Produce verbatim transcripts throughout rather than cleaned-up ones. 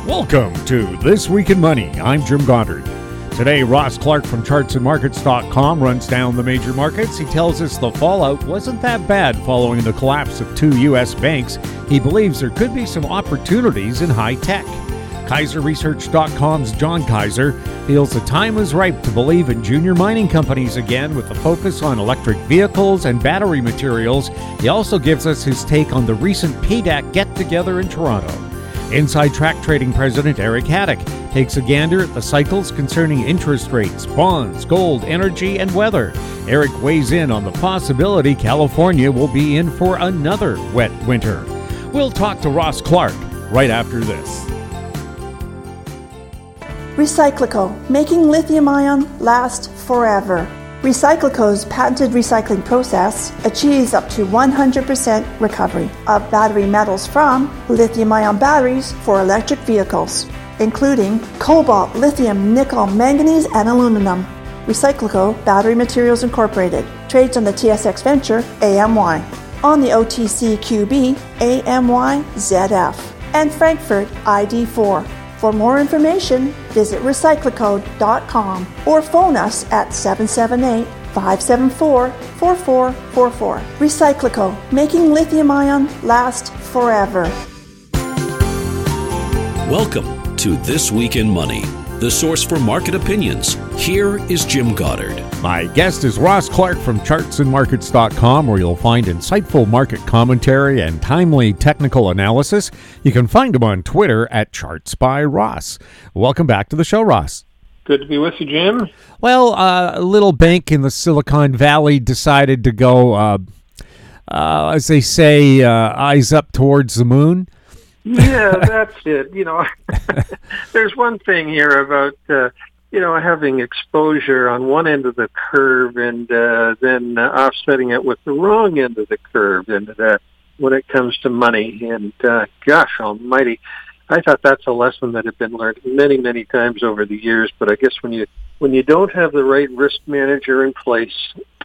Welcome to This Week in Money. I'm Jim Goddard. Today, Ross Clark from charts and markets dot com runs down the major markets. He tells us the fallout wasn't that bad following the collapse of two U S banks. He believes there could be some opportunities in high tech. Kaiser Research dot com's John Kaiser feels the time is ripe to believe in junior mining companies again with a focus on electric vehicles and battery materials. He also gives us his take on the recent P D A C get-together in Toronto. Inside Track Trading President Eric Haddock takes a gander at the cycles concerning interest rates, bonds, gold, energy, and weather. Eric weighs in on the possibility California will be in for another wet winter. We'll talk to Ross Clark right after this. Recyclico, making lithium-ion last forever. Recyclico's patented recycling process achieves up to one hundred percent recovery of battery metals from lithium-ion batteries for electric vehicles, including cobalt, lithium, nickel, manganese, and aluminum. Recyclico Battery Materials Incorporated trades on the T S X Venture A M Y, on the O T C Q B A M Y Z F, and Frankfurt I D four. For more information, visit recyclico dot com or phone us at seven seven eight, five seven four, four four four four. Recyclico, making lithium-ion last forever. Welcome to This Week in Money, the source for market opinions. Here is Jim Goddard. My guest is Ross Clark from charts and markets dot com, where you'll find insightful market commentary and timely technical analysis. You can find him on Twitter at Charts by Ross. Welcome back to the show, Ross. Good to be with you, Jim. Well, uh, a little bank in the Silicon Valley decided to go, uh, uh, as they say, uh, eyes up towards the moon. Yeah, that's it. You know, there's one thing here about, uh, you know, having exposure on one end of the curve and uh, then uh, offsetting it with the wrong end of the curve and uh, when it comes to money. And uh, gosh almighty, I thought that's a lesson that had been learned many, many times over the years. But I guess when you when you don't have the right risk manager in place,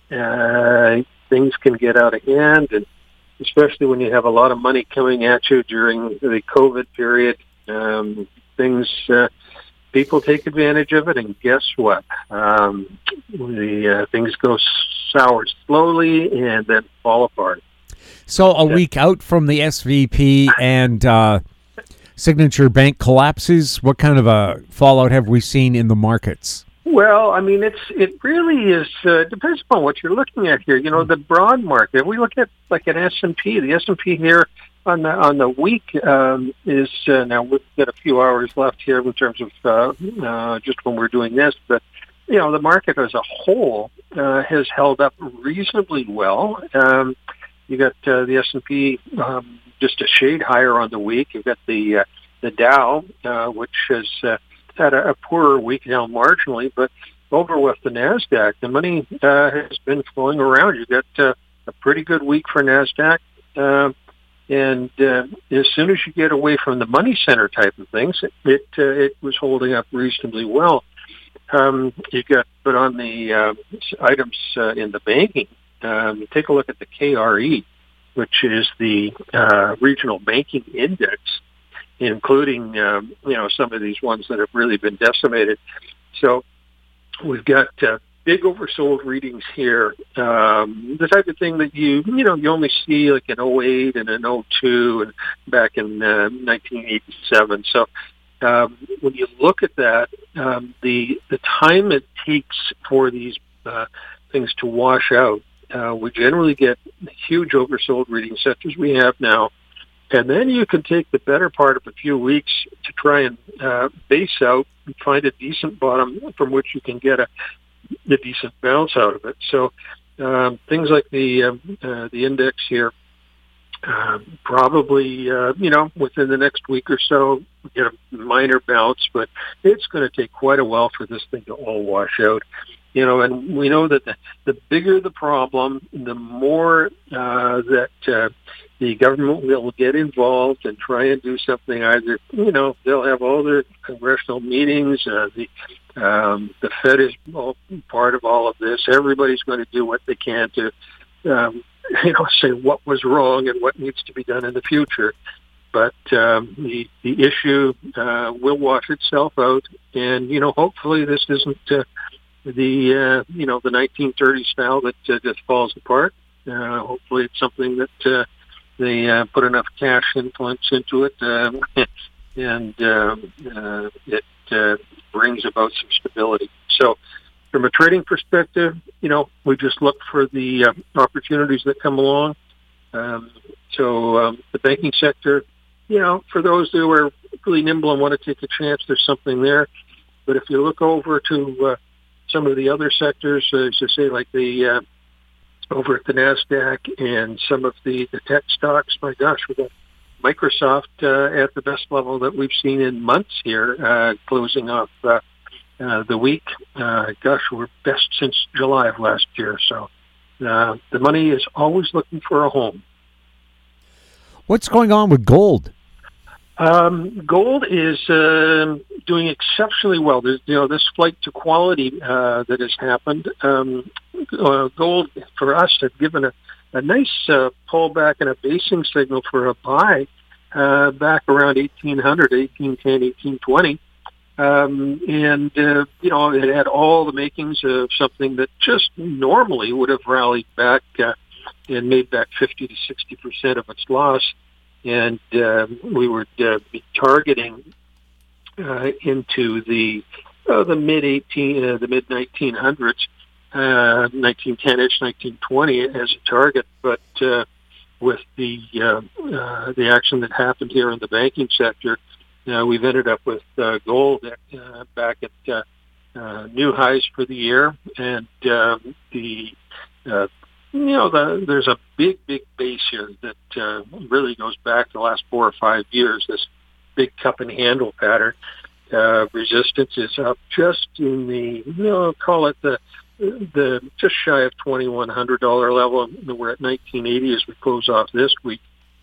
uh, things can get out of hand, and especially when you have a lot of money coming at you during the COVID period. Um, things, uh, people take advantage of it, and guess what? Um, the uh, things go sour slowly and then fall apart. So a week out from the S V P and uh, Signature Bank collapses, what kind of a fallout have we seen in the markets? Well, I mean, it's it really is uh, depends upon what you're looking at here. You know, the broad market. We look at like an S and P. The S and P here on the on the week um, is uh, now we've got a few hours left here in terms of uh, uh, just when we're doing this, but you know, the market as a whole uh, has held up reasonably well. Um, you got uh, the S and P um, just a shade higher on the week. You've got the uh, the Dow, uh, which has uh, had a, a poorer week now marginally, but over with the NASDAQ, the money uh, has been flowing around. You've got uh, a pretty good week for NASDAQ, uh, and uh, as soon as you get away from the money center type of things, it it, uh, it was holding up reasonably well. Um, you got, but on the uh, items uh, in the banking, um, take a look at the K R E, which is the uh, regional banking index, including, um, you know, some of these ones that have really been decimated. So we've got uh, big oversold readings here, um, the type of thing that you, you know, you only see like in oh eight and in oh two and back in uh, nineteen eighty-seven. So um, when you look at that, um, the the time it takes for these uh, things to wash out, uh, we generally get huge oversold readings such as we have now. And then you can take the better part of a few weeks to try and uh, base out and find a decent bottom from which you can get a, a decent bounce out of it. So um, things like the uh, uh, the index here, uh, probably, uh, you know, within the next week or so, get a minor bounce, but it's going to take quite a while for this thing to all wash out. You know, and we know that the, the bigger the problem, the more uh, that uh, the government will get involved and try and do something. Either, you know, they'll have all their congressional meetings. Uh, the um, the Fed is all part of all of this. Everybody's going to do what they can to, um, you know, say what was wrong and what needs to be done in the future. but um, the the issue uh, will wash itself out, and you know, hopefully this isn't uh, the uh, you know the nineteen thirties style that uh, just falls apart. Uh, hopefully, it's something that uh, they uh, put enough cash influence into it, um, and um, uh, it uh, brings about some stability. So, from a trading perspective, you know, we just look for the uh, opportunities that come along. Um, so um, the banking sector, you know, for those who are really nimble and want to take a chance, there's something there. But if you look over to uh, some of the other sectors, uh, as you say, like the uh, over at the NASDAQ and some of the, the tech stocks, my gosh, we got Microsoft uh, at the best level that we've seen in months here, uh, closing off uh, uh, the week. Uh, gosh, we're best since July of last year. So uh, the money is always looking for a home. What's going on with gold? Um, gold is uh, doing exceptionally well. There's, you know, this flight to quality uh, that has happened. Um, uh, gold, for us, has given a, a nice uh, pullback and a basing signal for a buy uh, back around eighteen hundred, eighteen ten, eighteen twenty. Um, and, uh, you know, it had all the makings of something that just normally would have rallied back uh, and made back fifty to sixty percent of its loss. And uh, we would uh, be targeting uh, into the uh, the mid eighteen, uh, the mid nineteen hundreds, uh, nineteen ten-ish, nineteen twenty as a target. But uh, with the uh, uh, the action that happened here in the banking sector, uh, we've ended up with uh, gold uh, back at uh, uh, new highs for the year, and uh, the uh, You know, the, there's a big, big base here that uh, really goes back the last four or five years, this big cup and handle pattern. Uh, resistance is up just in the, you know, call it the, the just shy of twenty-one hundred dollars level. We're at nineteen eighty as we close off this week.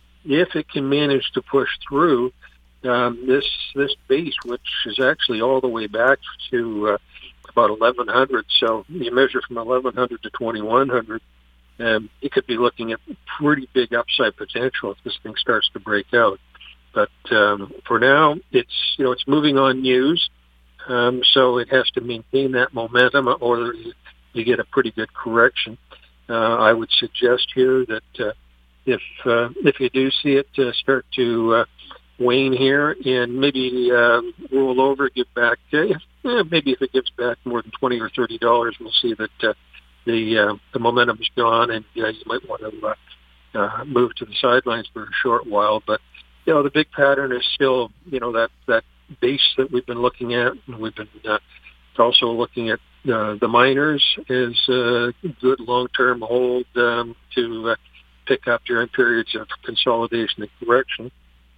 If it can manage to push through um, this this base, which is actually all the way back to uh, about eleven hundred, so you measure from eleven hundred to twenty-one hundred, Um, you could be looking at pretty big upside potential if this thing starts to break out. But um, for now, it's you know it's moving on news, um, so it has to maintain that momentum, or you get a pretty good correction. Uh, I would suggest here that uh, if uh, if you do see it uh, start to uh, wane here and maybe uh, roll over, give back, uh, maybe if it gives back more than twenty or thirty dollars, we'll see that. Uh, The uh, the momentum's gone, and uh, you might want to uh, uh, move to the sidelines for a short while. But you know, the big pattern is still you know that that base that we've been looking at, and we've been uh, also looking at uh, the miners as a good long-term hold um, to uh, pick up during periods of consolidation and correction.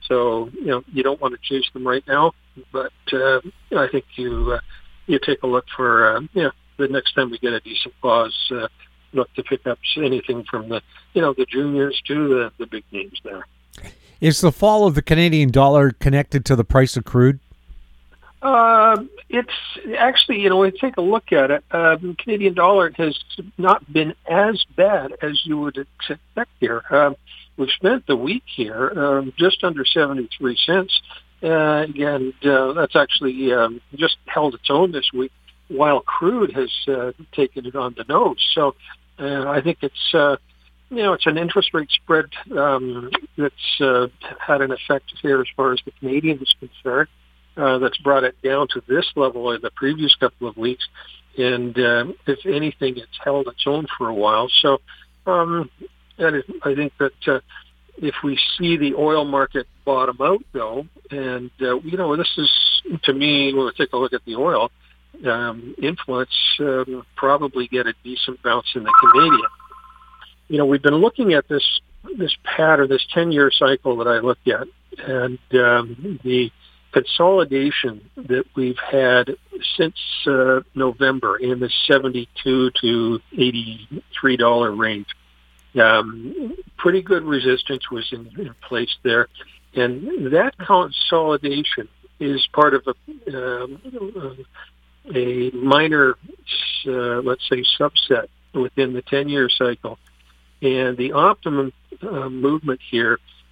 So you know, you don't want to chase them right now, but uh, I think you uh, you take a look for uh, you know. The next time we get a decent pause, uh, look to pick up anything from the, you know, the juniors to the, the big names there. Is the fall of the Canadian dollar connected to the price of crude? Uh, it's actually, you know, when you take a look at it, um, Canadian dollar has not been as bad as you would expect here. Um, we've spent the week here um, just under seventy-three cents, uh, and uh, that's actually um, just held its own this week, while crude has uh, taken it on the nose. So uh, I think it's, uh, you know, it's an interest rate spread um, that's uh, had an effect here as far as the Canadian is concerned, uh, that's brought it down to this level in the previous couple of weeks. And um, if anything, it's held its own for a while. So um, and I think that uh, if we see the oil market bottom out, though, and, uh, you know, this is, to me, when we take a look at the oil, Um, influence um, probably get a decent bounce in the Canadian. You know, we've been looking at this this pattern, this ten-year cycle that I looked at, and um, the consolidation that we've had since uh, November in the seventy-two to eighty-three dollar range. Um, pretty good resistance was in, in place there, and that consolidation is part of a um, uh, a minor, uh, let's say, subset within the ten-year cycle. And the optimum uh, movement here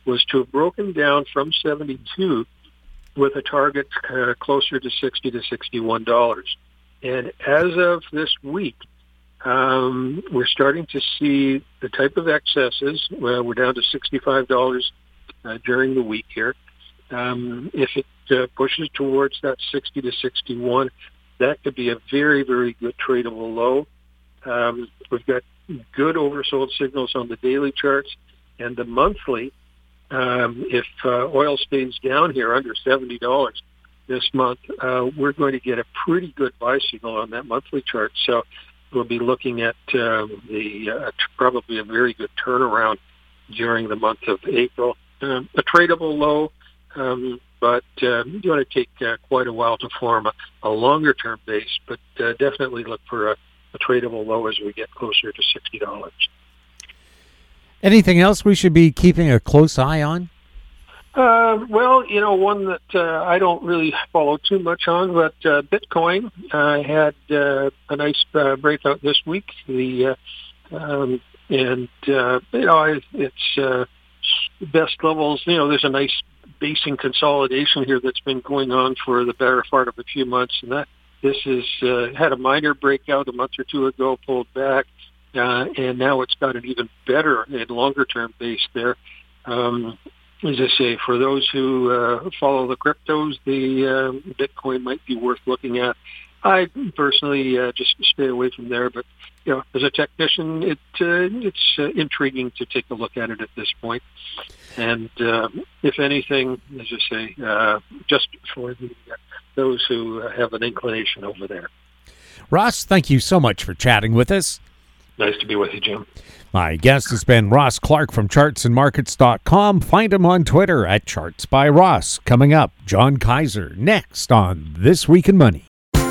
was to have broken down from seventy-two with a target uh, closer to sixty to sixty-one dollars. And as of this week, um, we're starting to see the type of excesses. Well, we're down to sixty-five dollars uh, during the week here. Um, if it uh, pushes towards that sixty to sixty-one, that could be a very, very good tradable low. Um, we've got good oversold signals on the daily charts, and the monthly, um, if uh, oil stays down here under seventy dollars this month, uh, we're going to get a pretty good buy signal on that monthly chart. So we'll be looking at um, the uh, probably a very good turnaround during the month of April. Um, a tradable low, um, but uh, you want to take uh, quite a while to form a, a longer-term base, but uh, definitely look for a, a tradable low as we get closer to sixty dollars. Anything else we should be keeping a close eye on? Uh, well, you know, one that uh, I don't really follow too much on, but uh, Bitcoin uh, had uh, a nice uh, breakout this week. The uh, um, and uh, you know, it's uh, best levels. You know, there's a nice basing consolidation here that's been going on for the better part of a few months, and that this is uh, had a minor breakout a month or two ago, pulled back, uh, and now it's got an even better and longer-term base there. Um, As I say, for those who uh, follow the cryptos, the uh, Bitcoin might be worth looking at. I personally uh, just stay away from there, but you know, as a technician, it uh, it's uh, intriguing to take a look at it at this point. And uh, if anything, as I say, uh, just for the uh, those who have an inclination over there. Ross, thank you so much for chatting with us. Nice to be with you, Jim. My guest has been Ross Clark from charts and markets dot com. Find him on Twitter at Charts by Ross. Coming up, John Kaiser next on This Week in Money.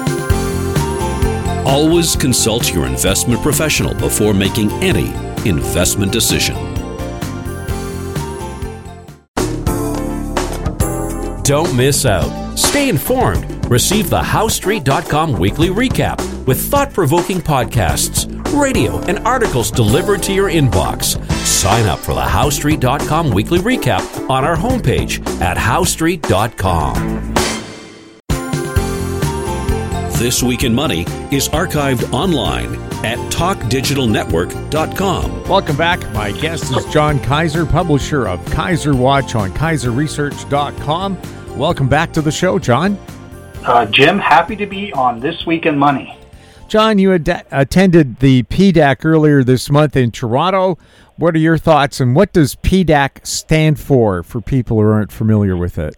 Always consult your investment professional before making any investment decision. Don't miss out. Stay informed. Receive the How Street dot com weekly recap with thought-provoking podcasts, radio, and articles delivered to your inbox. Sign up for the How Street dot com weekly recap on our homepage at How Street dot com. This Week in Money is archived online at talk digital network dot com. Welcome back. My guest is John Kaiser, publisher of Kaiser Watch on Kaiser Research dot com. Welcome back to the show, John. Uh, Jim, happy to be on This Week in Money. John, you ad- attended the P D A C earlier this month in Toronto. What are your thoughts, and what does P D A C stand for, for people who aren't familiar with it?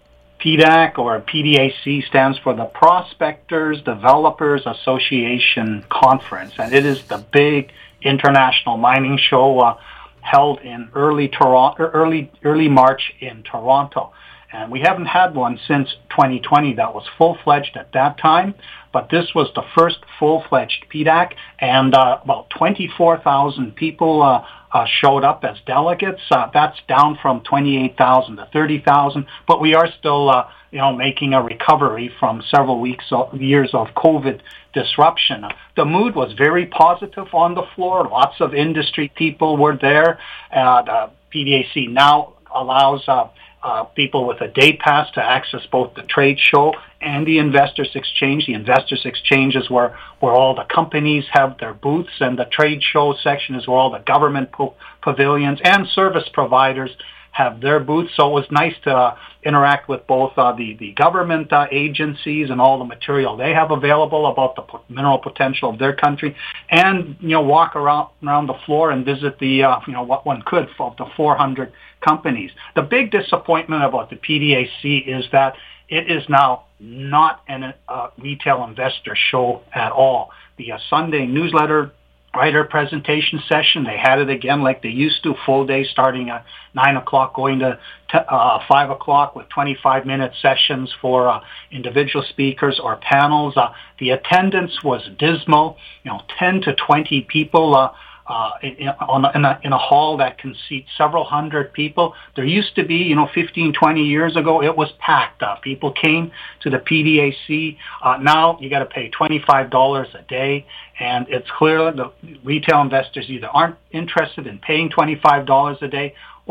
P D A C, or P D A C, stands for the Prospectors Developers Association Conference, and it is the big international mining show uh, held in early Toronto, early early March in Toronto. And we haven't had one since twenty twenty that was full-fledged at that time, but this was the first full-fledged P D A C, and uh, about twenty-four thousand people uh, uh, showed up as delegates. Uh, that's down from twenty-eight thousand to thirty thousand, but we are still, uh, you know, making a recovery from several weeks, of, years of COVID disruption. The mood was very positive on the floor. Lots of industry people were there. Uh, the P D A C now allows uh, Uh, people with a day pass to access both the trade show and the Investors Exchange. The Investors Exchange is where, where all the companies have their booths, and the trade show section is where all the government po- pavilions and service providers have their booths. So it was nice to uh, interact with both uh, the, the government uh, agencies and all the material they have available about the po- mineral potential of their country, and, you know, walk around around the floor and visit the, uh, you know, what one could of the four hundred companies. The big disappointment about the P D A C is that it is now not a uh, retail investor show at all. The uh, Sunday newsletter writer presentation session, they had it again like they used to, full day starting at nine o'clock, going to t- uh, five o'clock with twenty-five minute sessions for uh, individual speakers or panels. Uh, the attendance was dismal, you know, ten to twenty people uh, uh, in, on a, in, a, in a hall that can seat several hundred people. There used to be, you know, fifteen, twenty years ago, it was packed. Uh, people came to the P D A C. Uh, now you got to pay twenty-five dollars a day. And it's clear the retail investors either aren't interested in paying twenty-five dollars a day, or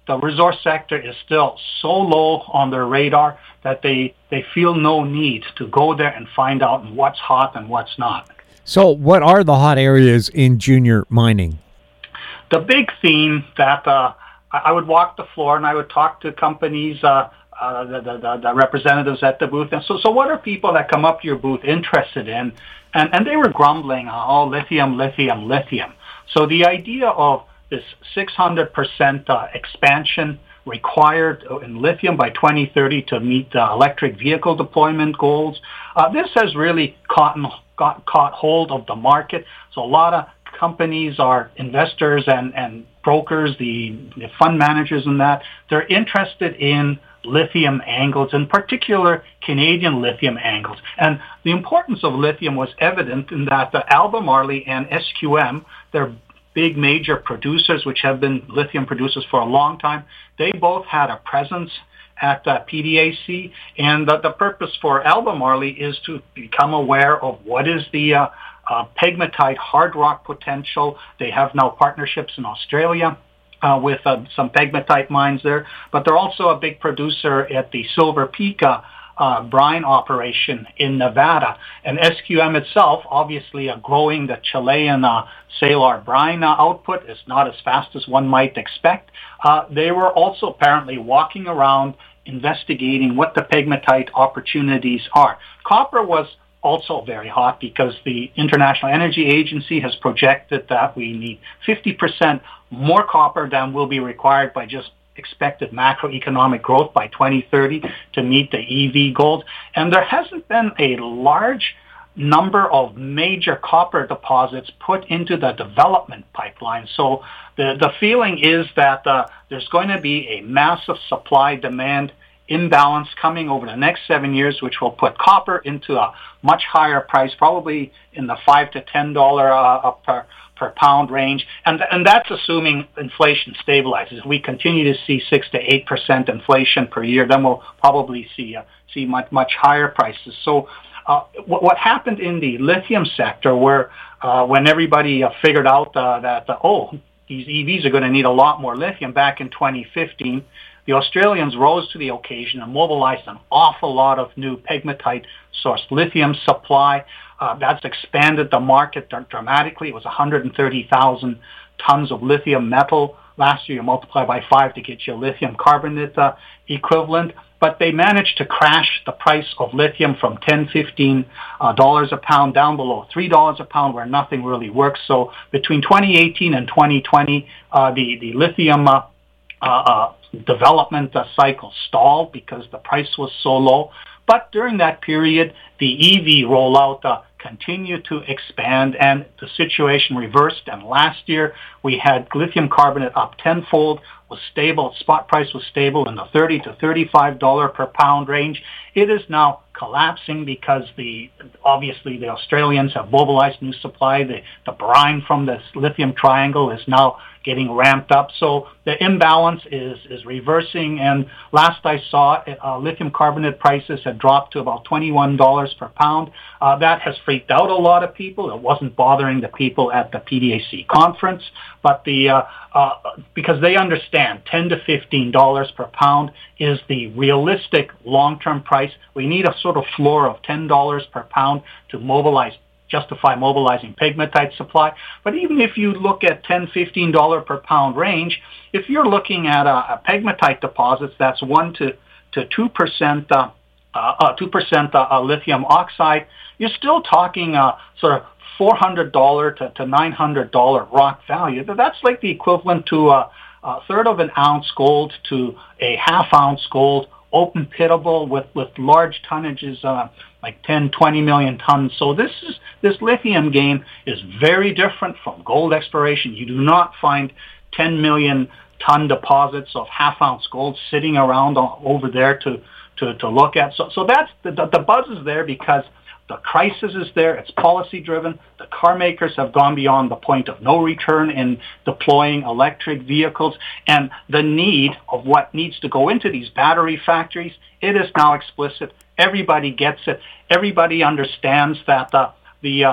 the resource sector is still so low on their radar that they, they feel no need to go there and find out what's hot and what's not. So what are the hot areas in junior mining? The big theme that uh, I would walk the floor and I would talk to companies, uh, uh, the, the, the representatives at the booth. And so, so what are people that come up to your booth interested in? And, and they were grumbling, oh, lithium, lithium, lithium. So the idea of this six hundred percent uh, expansion required in lithium by twenty thirty to meet the electric vehicle deployment goals, uh, this has really caught, got, caught hold of the market. So a lot of companies are investors and, and brokers, the, the fund managers and that, they're interested in lithium angles, in particular Canadian lithium angles. And the importance of lithium was evident in that the Albemarle and S Q M, they're big major producers which have been lithium producers for a long time, they both had a presence at uh, P D A C, and the, the purpose for Albemarle is to become aware of what is the uh, uh, pegmatite hard rock potential. They have now partnerships in Australia uh, with uh, some pegmatite mines there, but they're also a big producer at the Silver Peak uh, uh, brine operation in Nevada. And S Q M itself, obviously uh, growing the Chilean uh, salar brine uh, output is not as fast as one might expect. Uh, they were also apparently walking around investigating what the pegmatite opportunities are. Copper was also very hot because the International Energy Agency has projected that we need fifty percent more copper than will be required by just expected macroeconomic growth by twenty thirty to meet the E V goals. And there hasn't been a large number of major copper deposits put into the development pipeline. So the, the feeling is that uh, there's going to be a massive supply-demand imbalance coming over the next seven years, which will put copper into a much higher price, probably in the five to ten dollar uh, per per pound range, and and that's assuming inflation stabilizes. If we continue to see six to eight percent inflation per year, then we'll probably see uh, see much much higher prices. So, uh, what, what happened in the lithium sector, where uh, when everybody uh, figured out uh, that uh, oh, these E Vs are going to need a lot more lithium back in twenty fifteen. The Australians rose to the occasion and mobilized an awful lot of new pegmatite-sourced lithium supply. Uh, that's expanded the market dramatically. It was one hundred thirty thousand tons of lithium metal. Last year, you multiply by five to get you a lithium carbonate uh, equivalent. But they managed to crash the price of lithium from ten dollars, fifteen dollars a pound down below three dollars a pound, where nothing really works. So between twenty eighteen and twenty twenty, uh, the, the lithium uh, uh, uh, development uh, cycle stalled because the price was so low. But during that period, the E V rollout uh, continued to expand, and the situation reversed. And last year, we had lithium carbonate up tenfold, was stable, spot price was stable in the thirty to thirty-five dollars per pound range. It is now collapsing because the obviously the Australians have mobilized new supply. The, the brine from this lithium triangle is now getting ramped up. So the imbalance is, is reversing. And last I saw, uh, lithium carbonate prices had dropped to about twenty-one dollars per pound. Uh, that has freaked out a lot of people. It wasn't bothering the people at the P D A C conference, but the uh, uh, because they understand ten to fifteen dollars per pound is the realistic long-term price. We need a sort of floor of ten dollars per pound to mobilize justify mobilizing pegmatite supply. But even if you look at ten dollars, fifteen dollars per pound range, if you're looking at a, a pegmatite deposits, that's one to two percent uh, uh, two percent uh, uh, lithium oxide, you're still talking uh, sort of four hundred dollars to, to nine hundred dollars rock value. That's like the equivalent to a, a third of an ounce gold to a half ounce gold, open pitable with, with large tonnages, uh, like ten, twenty million tons. So this is this lithium game is very different from gold exploration. You do not find ten million ton deposits of half ounce gold sitting around over there to, to, to look at. So so that's the, the, the buzz is there because the crisis is there. It's policy driven. The car makers have gone beyond the point of no return in deploying electric vehicles, and the need of what needs to go into these battery factories, it is now explicit. Everybody gets it. Everybody understands that uh, the uh,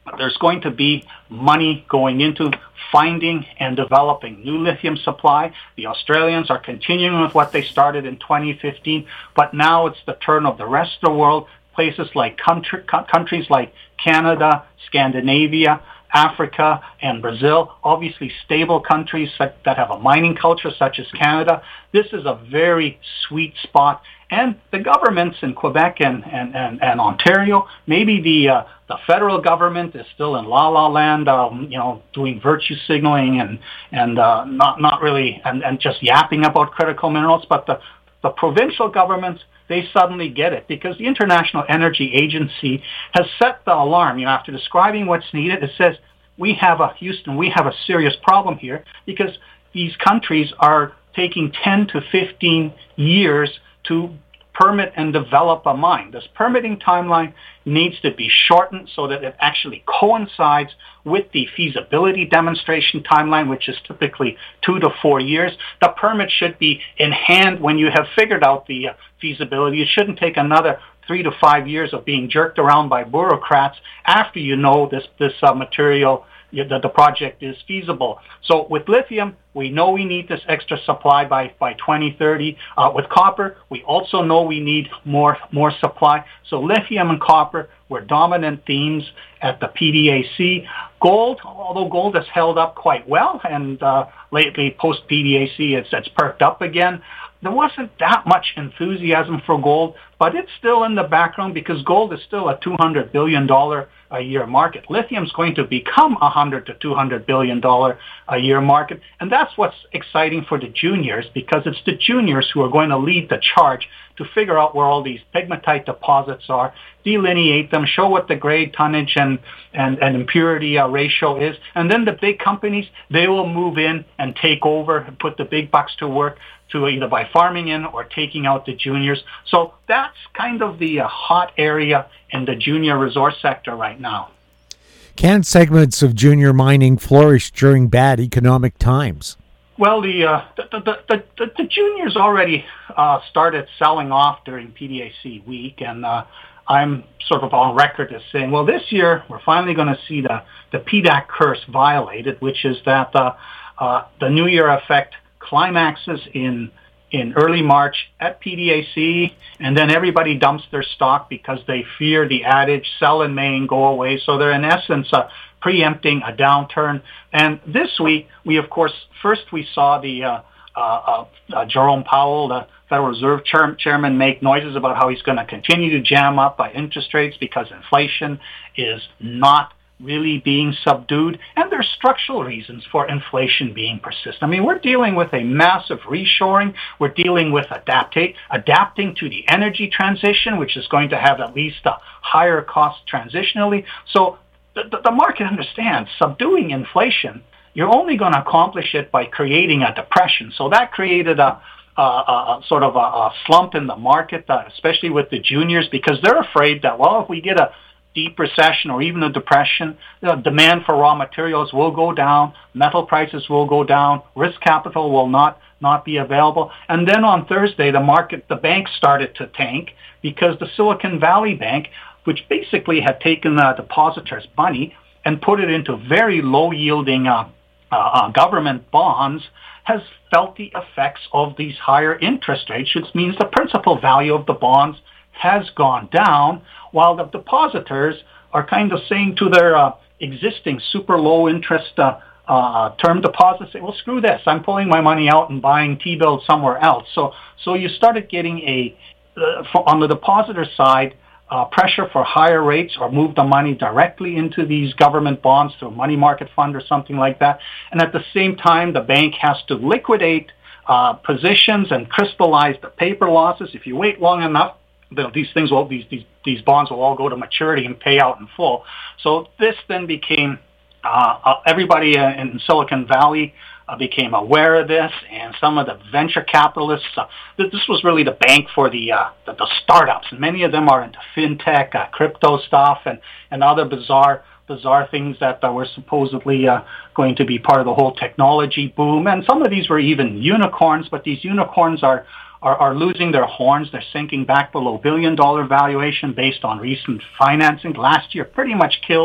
there's going to be money going into finding and developing new lithium supply. The Australians are continuing with what they started in twenty fifteen, but now it's the turn of the rest of the world. Places like country, countries like Canada, Scandinavia, Africa, and Brazil, obviously stable countries that have a mining culture such as Canada. This is a very sweet spot. And the governments in Quebec and, and, and, and Ontario, maybe the uh, the federal government is still in la la land, um, you know, doing virtue signaling and and uh, not not really and, and just yapping about critical minerals. But the the provincial governments, they suddenly get it because the International Energy Agency has set the alarm. You know, after describing what's needed, it says we have a Houston, we have a serious problem here because these countries are taking ten to fifteen years to permit and develop a mine. This permitting timeline needs to be shortened so that it actually coincides with the feasibility demonstration timeline, which is typically two to four years. The permit should be in hand when you have figured out the uh, feasibility. It shouldn't take another three to five years of being jerked around by bureaucrats after you know this, this uh, material, that the project is feasible. So with lithium, we know we need this extra supply by, by twenty thirty. Uh, with copper, we also know we need more more supply. So lithium and copper were dominant themes at the P D A C. Gold, although gold has held up quite well, and uh, lately post-P D A C it's, it's perked up again. There wasn't that much enthusiasm for gold, but it's still in the background because gold is still a two hundred billion dollars a year market. Lithium is going to become a one hundred to two hundred billion dollars a year market, and that's what's exciting for the juniors because it's the juniors who are going to lead the charge to figure out where all these pegmatite deposits are, delineate them, show what the grade, tonnage, and, and, and impurity uh, ratio is, and then the big companies, they will move in and take over and put the big bucks to work to either by farming in or taking out the juniors. So that's kind of the uh, hot area in the junior resource sector right now. Can segments of junior mining flourish during bad economic times? Well, the uh, the, the, the, the, the juniors already uh, started selling off during P D A C week, and uh, I'm sort of on record as saying, well, this year we're finally going to see the, the P D A C curse violated, which is that uh, uh, the New Year effect climaxes in in early March at P D A C, and then everybody dumps their stock because they fear the adage, sell in May and go away. So they're in essence uh, preempting a downturn. And this week, we of course, first we saw the uh, uh, uh, Jerome Powell, the Federal Reserve chair- chairman, make noises about how he's going to continue to jam up uh, interest rates because inflation is not really being subdued, and there's structural reasons for inflation being persistent. I mean, we're dealing with a massive reshoring. We're dealing with adaptate, adapting to the energy transition, which is going to have at least a higher cost transitionally. So the, the, the market understands subduing inflation, you're only going to accomplish it by creating a depression. So that created a Uh, a, sort of a, a slump in the market, uh, especially with the juniors, because they're afraid that, well, if we get a deep recession or even a depression, the demand for raw materials will go down, metal prices will go down, risk capital will not not be available. And then on Thursday, the market, the banks started to tank because the Silicon Valley Bank, which basically had taken the depositors' money and put it into very low-yielding uh, uh, uh, government bonds, has felt the effects of these higher interest rates, which means the principal value of the bonds has gone down, while the depositors are kind of saying to their uh, existing super low interest uh, uh, term deposits, say, well, screw this, I'm pulling my money out and buying T-bills somewhere else. So, so you started getting a, uh, for, on the depositor side, uh, pressure for higher rates or move the money directly into these government bonds through a money market fund or something like that. And at the same time, the bank has to liquidate uh, positions and crystallize the paper losses. If you wait long enough, these things will, these, these, these bonds will all go to maturity and pay out in full. So this then became, uh, uh, everybody in Silicon Valley uh, became aware of this, and some of the venture capitalists, uh, this was really the bank for the, uh, the, the startups, and many of them are into fintech, uh, crypto stuff, and, and other bizarre bizarre things that uh, were supposedly uh, going to be part of the whole technology boom. And some of these were even unicorns, but these unicorns are Are, are losing their horns. They're sinking back below billion dollar valuation based on recent financing. Last year pretty much killed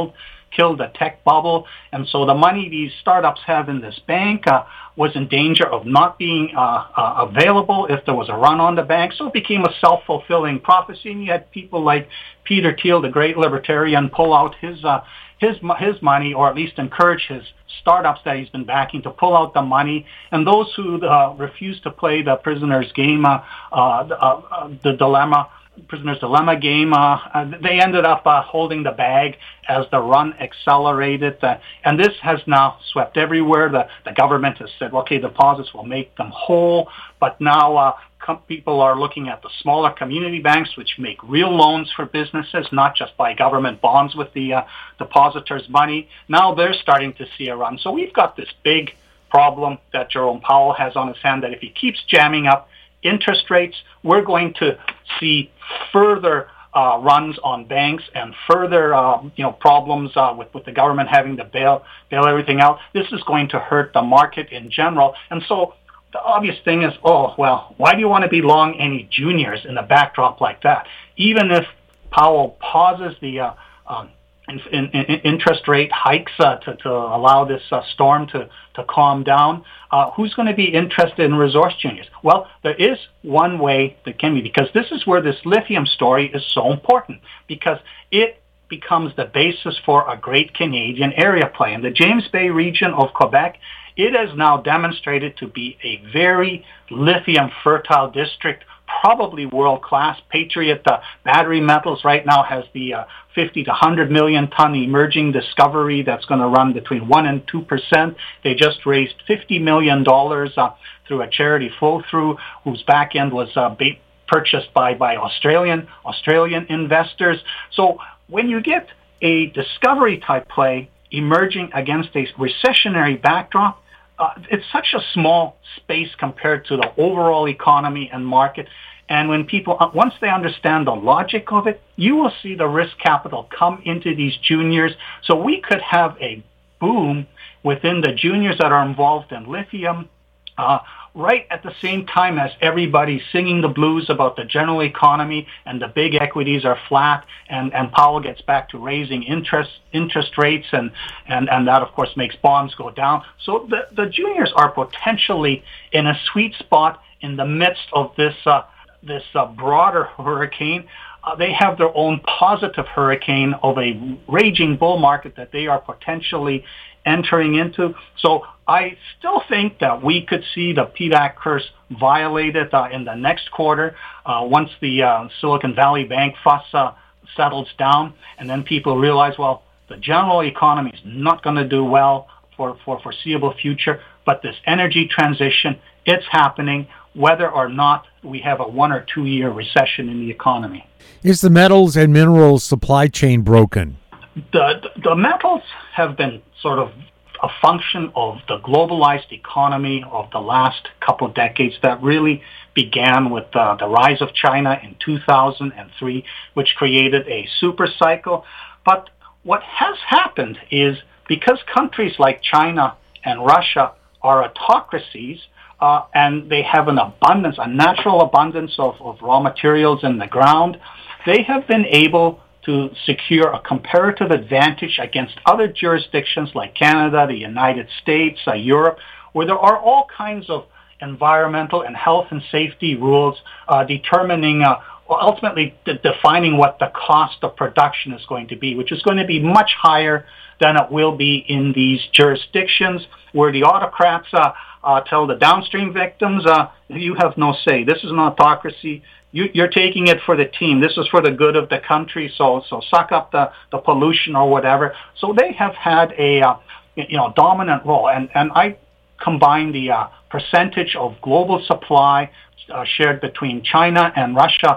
killed the tech bubble. And so the money these startups have in this bank uh, was in danger of not being uh, uh, available if there was a run on the bank. So it became a self-fulfilling prophecy. And you had people like Peter Thiel, the great libertarian, pull out his uh, his his money, or at least encourage his startups that he's been backing to pull out the money. And those who uh, refuse to play the prisoner's game, uh, uh, the, uh, the dilemma, prisoner's dilemma game, uh, uh, they ended up uh, holding the bag as the run accelerated. Uh, and this has now swept everywhere. The, the government has said, okay, deposits will make them whole. But now uh, com- people are looking at the smaller community banks, which make real loans for businesses, not just buy government bonds with the uh, depositors' money. Now they're starting to see a run. So we've got this big problem that Jerome Powell has on his hand, that if he keeps jamming up interest rates, we're going to see further uh, runs on banks and further, uh, you know, problems uh, with, with the government having to bail bail everything out. This is going to hurt the market in general. And so the obvious thing is, oh, well, why do you want to be long any juniors in a backdrop like that? Even if Powell pauses the uh, um, in, in, in interest rate hikes uh, to, to allow this uh, storm to, to calm down, uh, who's going to be interested in resource juniors? Well, there is one way that can be, because this is where this lithium story is so important, because it becomes the basis for a great Canadian area play. In the James Bay region of Quebec, it has now demonstrated to be a very lithium fertile district, probably world-class. Patriot uh, Battery Metals right now has the uh, fifty to one hundred million ton emerging discovery that's going to run between one and two percent. They just raised fifty million dollars uh, through a charity flow-through, whose back end was uh, ba- purchased by, by Australian, Australian investors. So when you get a discovery-type play emerging against a recessionary backdrop, Uh, it's such a small space compared to the overall economy and market. And when people, uh, once they understand the logic of it, you will see the risk capital come into these juniors. So we could have a boom within the juniors that are involved in lithium, uh, right at the same time as everybody's singing the blues about the general economy and the big equities are flat, and, and Powell gets back to raising interest interest rates, and, and, and that, of course, makes bonds go down. So the, the juniors are potentially in a sweet spot in the midst of this, uh, this uh, broader hurricane. Uh, they have their own positive hurricane of a raging bull market that they are potentially entering into. So I still think that we could see the P DAC curse violated uh, in the next quarter uh, once the uh, Silicon Valley Bank fuss uh, settles down, and then people realize, well, the general economy is not going to do well for for foreseeable future, but this energy transition, it's happening, whether or not we have a one or two year recession in the economy. Is the metals and minerals supply chain broken? The, the metals have been sort of a function of the globalized economy of the last couple of decades that really began with uh, the rise of China in two thousand three, which created a super cycle. But what has happened is, because countries like China and Russia are autocracies, uh, and they have an abundance, a natural abundance of, of raw materials in the ground, they have been able to secure a comparative advantage against other jurisdictions like Canada, the United States, uh, Europe, where there are all kinds of environmental and health and safety rules uh, determining, uh, well, ultimately de- defining what the cost of production is going to be, which is going to be much higher than it will be in these jurisdictions where the autocrats uh, uh, tell the downstream victims, uh, you have no say. This is an autocracy. You, you're taking it for the team. This is for the good of the country. So, so suck up the, the pollution or whatever. So they have had a, uh, you know, dominant role. And, and I combine the uh, percentage of global supply uh, shared between China and Russia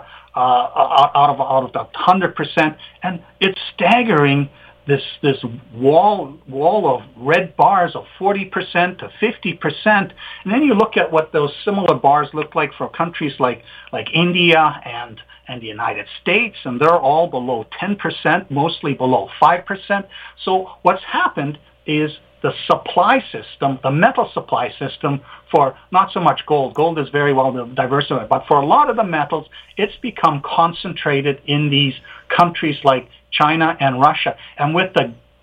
uh, out of out of the one hundred percent, and it's staggering. This this wall wall of red bars of forty percent to fifty percent, and then you look at what those similar bars look like for countries like like India and and the United States, and they're all below ten percent, mostly below five percent. So what's happened is the supply system, the metal supply system for not so much gold. Gold is very well diversified, but for a lot of the metals, it's become concentrated in these countries like China and Russia. And with the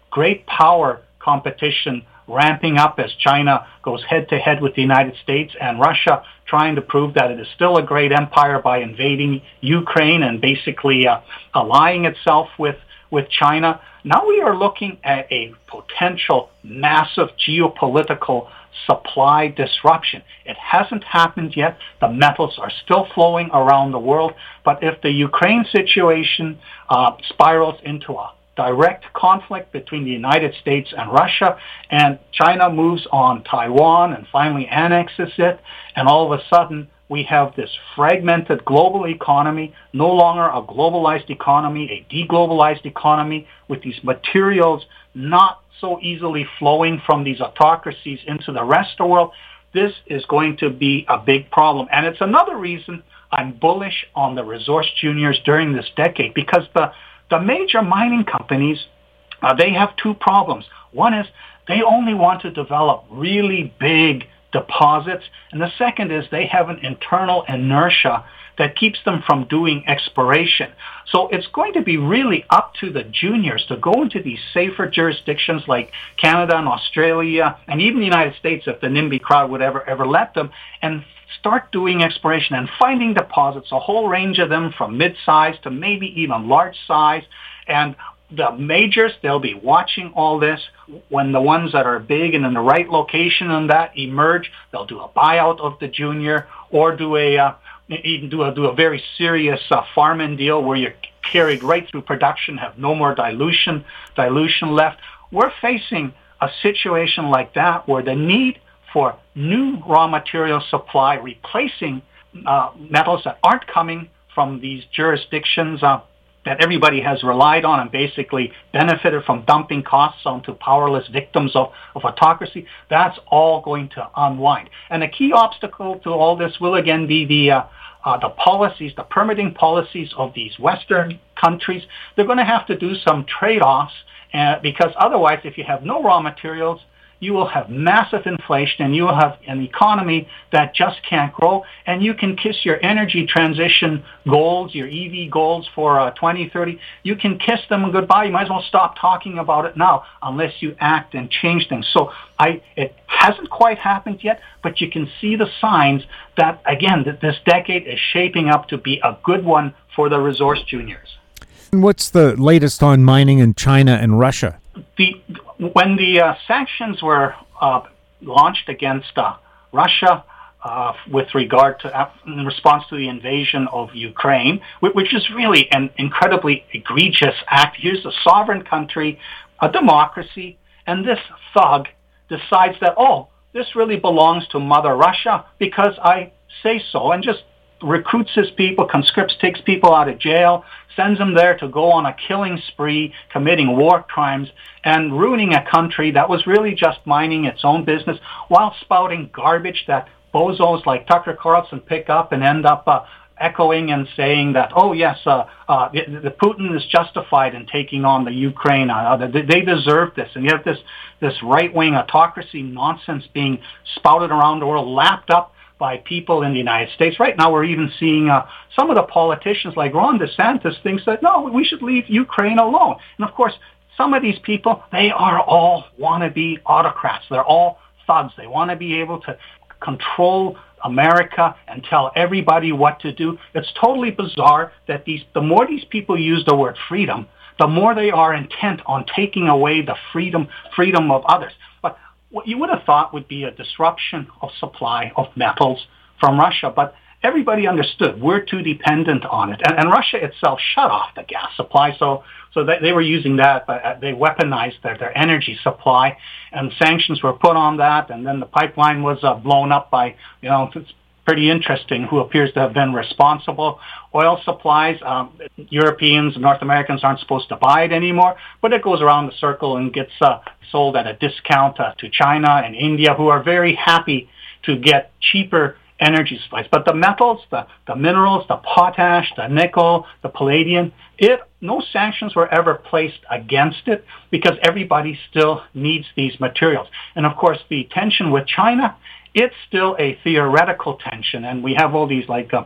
great power competition ramping up as China goes head-to-head with the United States, and Russia trying to prove that it is still a great empire by invading Ukraine and basically uh, allying itself with, with China. Now we are looking at a potential massive geopolitical supply disruption. It hasn't happened yet. The metals are still flowing around the world. But if the Ukraine situation uh, spirals into a direct conflict between the United States and Russia, and China moves on Taiwan and finally annexes it, and all of a sudden we have this fragmented global economy, no longer a globalized economy, a deglobalized economy with these materials not so easily flowing from these autocracies into the rest of the world. This is going to be a big problem. And it's another reason I'm bullish on the resource juniors during this decade, because the The major mining companies, uh, they have two problems. One is they only want to develop really big deposits, and the second is they have an internal inertia that keeps them from doing exploration. So it's going to be really up to the juniors to go into these safer jurisdictions like Canada and Australia, and even the United States, if the NIMBY crowd would ever, ever let them, and start doing exploration and finding deposits, a whole range of them from mid-size to maybe even large size. And the majors, they'll be watching all this. When the ones that are big and in the right location and that emerge, they'll do a buyout of the junior or do a uh, even do a, do a very serious uh, farm-in deal where you're carried right through production, have no more dilution, dilution left. We're facing a situation like that where the need for new raw material supply, replacing uh, metals that aren't coming from these jurisdictions uh, that everybody has relied on and basically benefited from dumping costs onto powerless victims of, of autocracy, that's all going to unwind. And a key obstacle to all this will again be the uh, uh, the policies, the permitting policies of these Western countries. They're going to have to do some trade-offs uh, because otherwise, if you have no raw materials, you will have massive inflation and you will have an economy that just can't grow. And you can kiss your energy transition goals, your E V goals for uh, twenty thirty. You can kiss them goodbye. You might as well stop talking about it now unless you act and change things. So I, it hasn't quite happened yet, but you can see the signs that, again, that this decade is shaping up to be a good one for the resource juniors. What's the latest on mining in China and Russia? The When the uh, sanctions were uh, launched against uh, Russia uh, with regard to, uh, in response to the invasion of Ukraine, which is really an incredibly egregious act. Here's a sovereign country, a democracy, and this thug decides that, oh, this really belongs to Mother Russia because I say so, and just recruits his people, conscripts, takes people out of jail, sends them there to go on a killing spree, committing war crimes, and ruining a country that was really just minding its own business while spouting garbage that bozos like Tucker Carlson pick up and end up uh, echoing and saying that, oh, yes, uh, uh, the, the Putin is justified in taking on the Ukraine. Uh, they, they deserve this. And you have this, this right-wing autocracy nonsense being spouted around the world, lapped up by people in the United States. Right now, we're even seeing uh, some of the politicians like Ron DeSantis thinks that, no, we should leave Ukraine alone. And of course, some of these people, they are all wannabe autocrats. They're all thugs. They want to be able to control America and tell everybody what to do. It's totally bizarre that these, the more these people use the word freedom, the more they are intent on taking away the freedom, freedom of others. But what you would have thought would be a disruption of supply of metals from Russia, but everybody understood we're too dependent on it. And, and Russia itself shut off the gas supply, so so they, they were using that, but they weaponized their, their energy supply, and sanctions were put on that, and then the pipeline was uh, blown up by, you know, it's pretty interesting who appears to have been responsible. Oil supplies, um, Europeans and North Americans aren't supposed to buy it anymore, but it goes around the circle and gets uh, sold at a discount uh, to China and India, who are very happy to get cheaper energy supplies. But the metals, the, the minerals, the potash, the nickel, the palladium, it no sanctions were ever placed against it because everybody still needs these materials. And of course, the tension with China, it's still a theoretical tension, and we have all these like uh,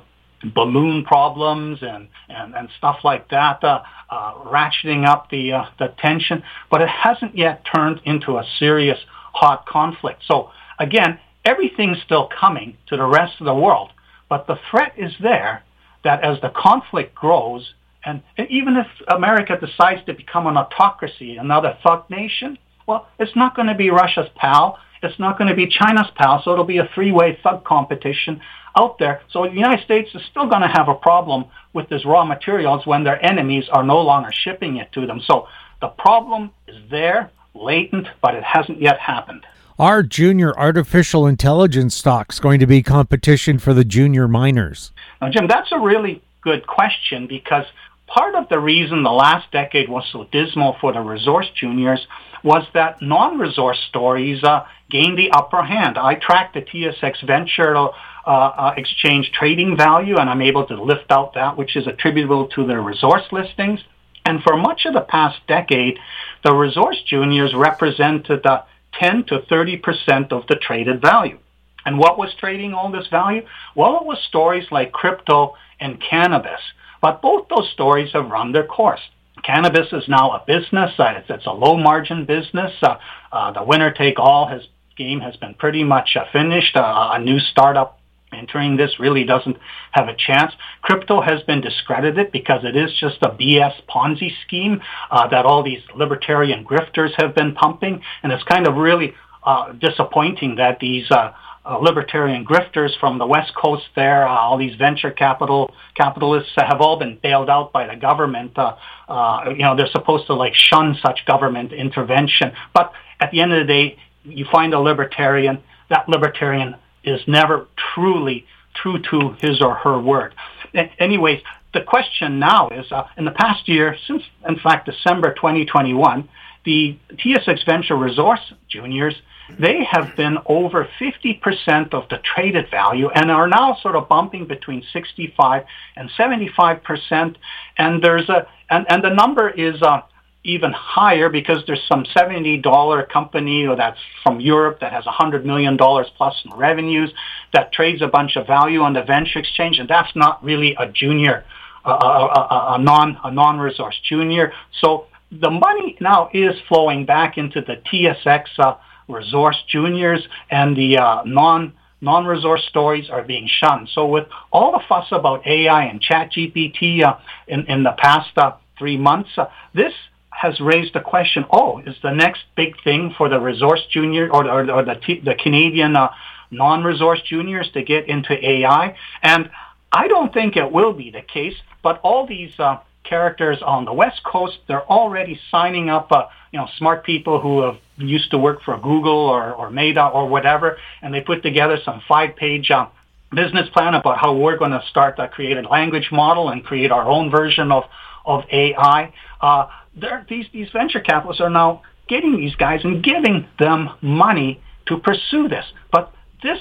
balloon problems and, and, and stuff like that, uh, uh, ratcheting up the, uh, the tension, but it hasn't yet turned into a serious hot conflict. So again, everything's still coming to the rest of the world, but the threat is there that as the conflict grows, and even if America decides to become an autocracy, another thug nation, well, it's not going to be Russia's pal. It's not going to be China's pal. So it'll be a three-way thug competition out there. So the United States is still going to have a problem with this raw materials when their enemies are no longer shipping it to them. So the problem is there, latent, but it hasn't yet happened. Are junior artificial intelligence stocks going to be competition for the junior miners? Now, Jim, that's a really good question, because part of the reason the last decade was so dismal for the resource juniors was that non-resource stories uh, gained the upper hand. I tracked the T S X Venture uh, uh, Exchange trading value, and I'm able to lift out that which is attributable to their resource listings. And for much of the past decade, the resource juniors represented uh, ten to thirty percent of the traded value. And what was trading all this value? Well, it was stories like crypto and cannabis. But both those stories have run their course. Cannabis is now a business. Uh, it's, it's a low-margin business. Uh, uh, the winner-take-all has, game has been pretty much uh, finished. Uh, a new startup entering this really doesn't have a chance. Crypto has been discredited because it is just a B S Ponzi scheme uh, that all these libertarian grifters have been pumping. And it's kind of really uh, disappointing that these uh, Uh, libertarian grifters from the West Coast there, uh, all these venture capital capitalists uh, have all been bailed out by the government. Uh, uh, you know, they're supposed to like shun such government intervention. But at the end of the day, you find a libertarian, that libertarian is never truly true to his or her word. A- anyways, the question now is, uh, in the past year, since in fact December twenty twenty-one, the T S X Venture Resource Juniors, they have been over fifty percent of the traded value and are now sort of bumping between sixty-five and seventy-five percent. And there's a and, and the number is uh, even higher because there's some seventy dollars company that's from Europe that has one hundred million dollars plus in revenues that trades a bunch of value on the venture exchange, and that's not really a junior, uh, a, a, a non a non-resource junior. So the money now is flowing back into the T S X uh, resource juniors, and the uh, non non-resource stories are being shunned. So with all the fuss about A I and ChatGPT uh, in in the past uh, three months, uh, this has raised the question: oh, is the next big thing for the resource junior or or, or the T- the Canadian uh, non-resource juniors to get into A I? And I don't think it will be the case. But all these uh, characters on the West Coast, they're already signing up, uh, you know, smart people who have used to work for Google or, or Meta or whatever, and they put together some five-page uh, business plan about how we're going to start a created language model and create our own version of, of A I. Uh, these, these venture capitalists are now getting these guys and giving them money to pursue this. But this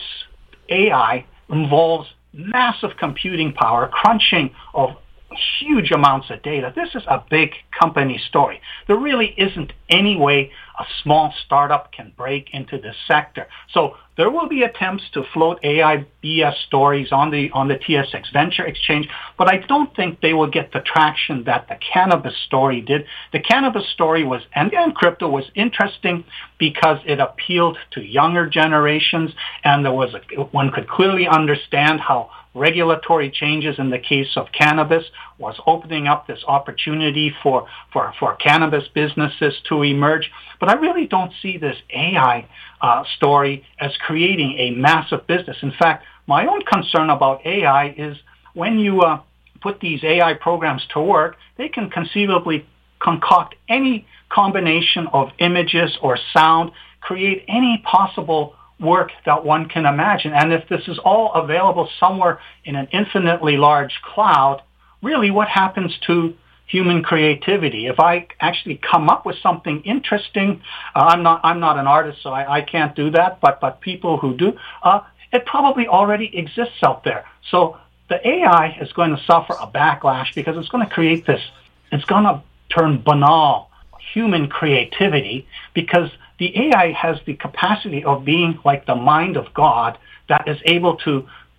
A I involves massive computing power, crunching of huge amounts of data. This is a big company story. There really isn't any way a small startup can break into this sector. So there will be attempts to float A I B S stories on the on the T S X Venture Exchange, but I don't think they will get the traction that the cannabis story did. The cannabis story was, and, and crypto was interesting because it appealed to younger generations, and there was a, one could clearly understand how regulatory changes in the case of cannabis was opening up this opportunity for, for, for cannabis businesses to emerge. But I really don't see this A I uh, story as creating a massive business. In fact, my own concern about A I is when you uh, put these A I programs to work, they can conceivably concoct any combination of images or sound, create any possible work that one can imagine. And if this is all available somewhere in an infinitely large cloud, really what happens to human creativity? If I actually come up with something interesting, uh, I'm not I'm not an artist, so I, I can't do that, but, but people who do, uh, it probably already exists out there. So the A I is going to suffer a backlash because it's going to create this, it's going to turn banal human creativity because the A I has the capacity of being like the mind of God that is able to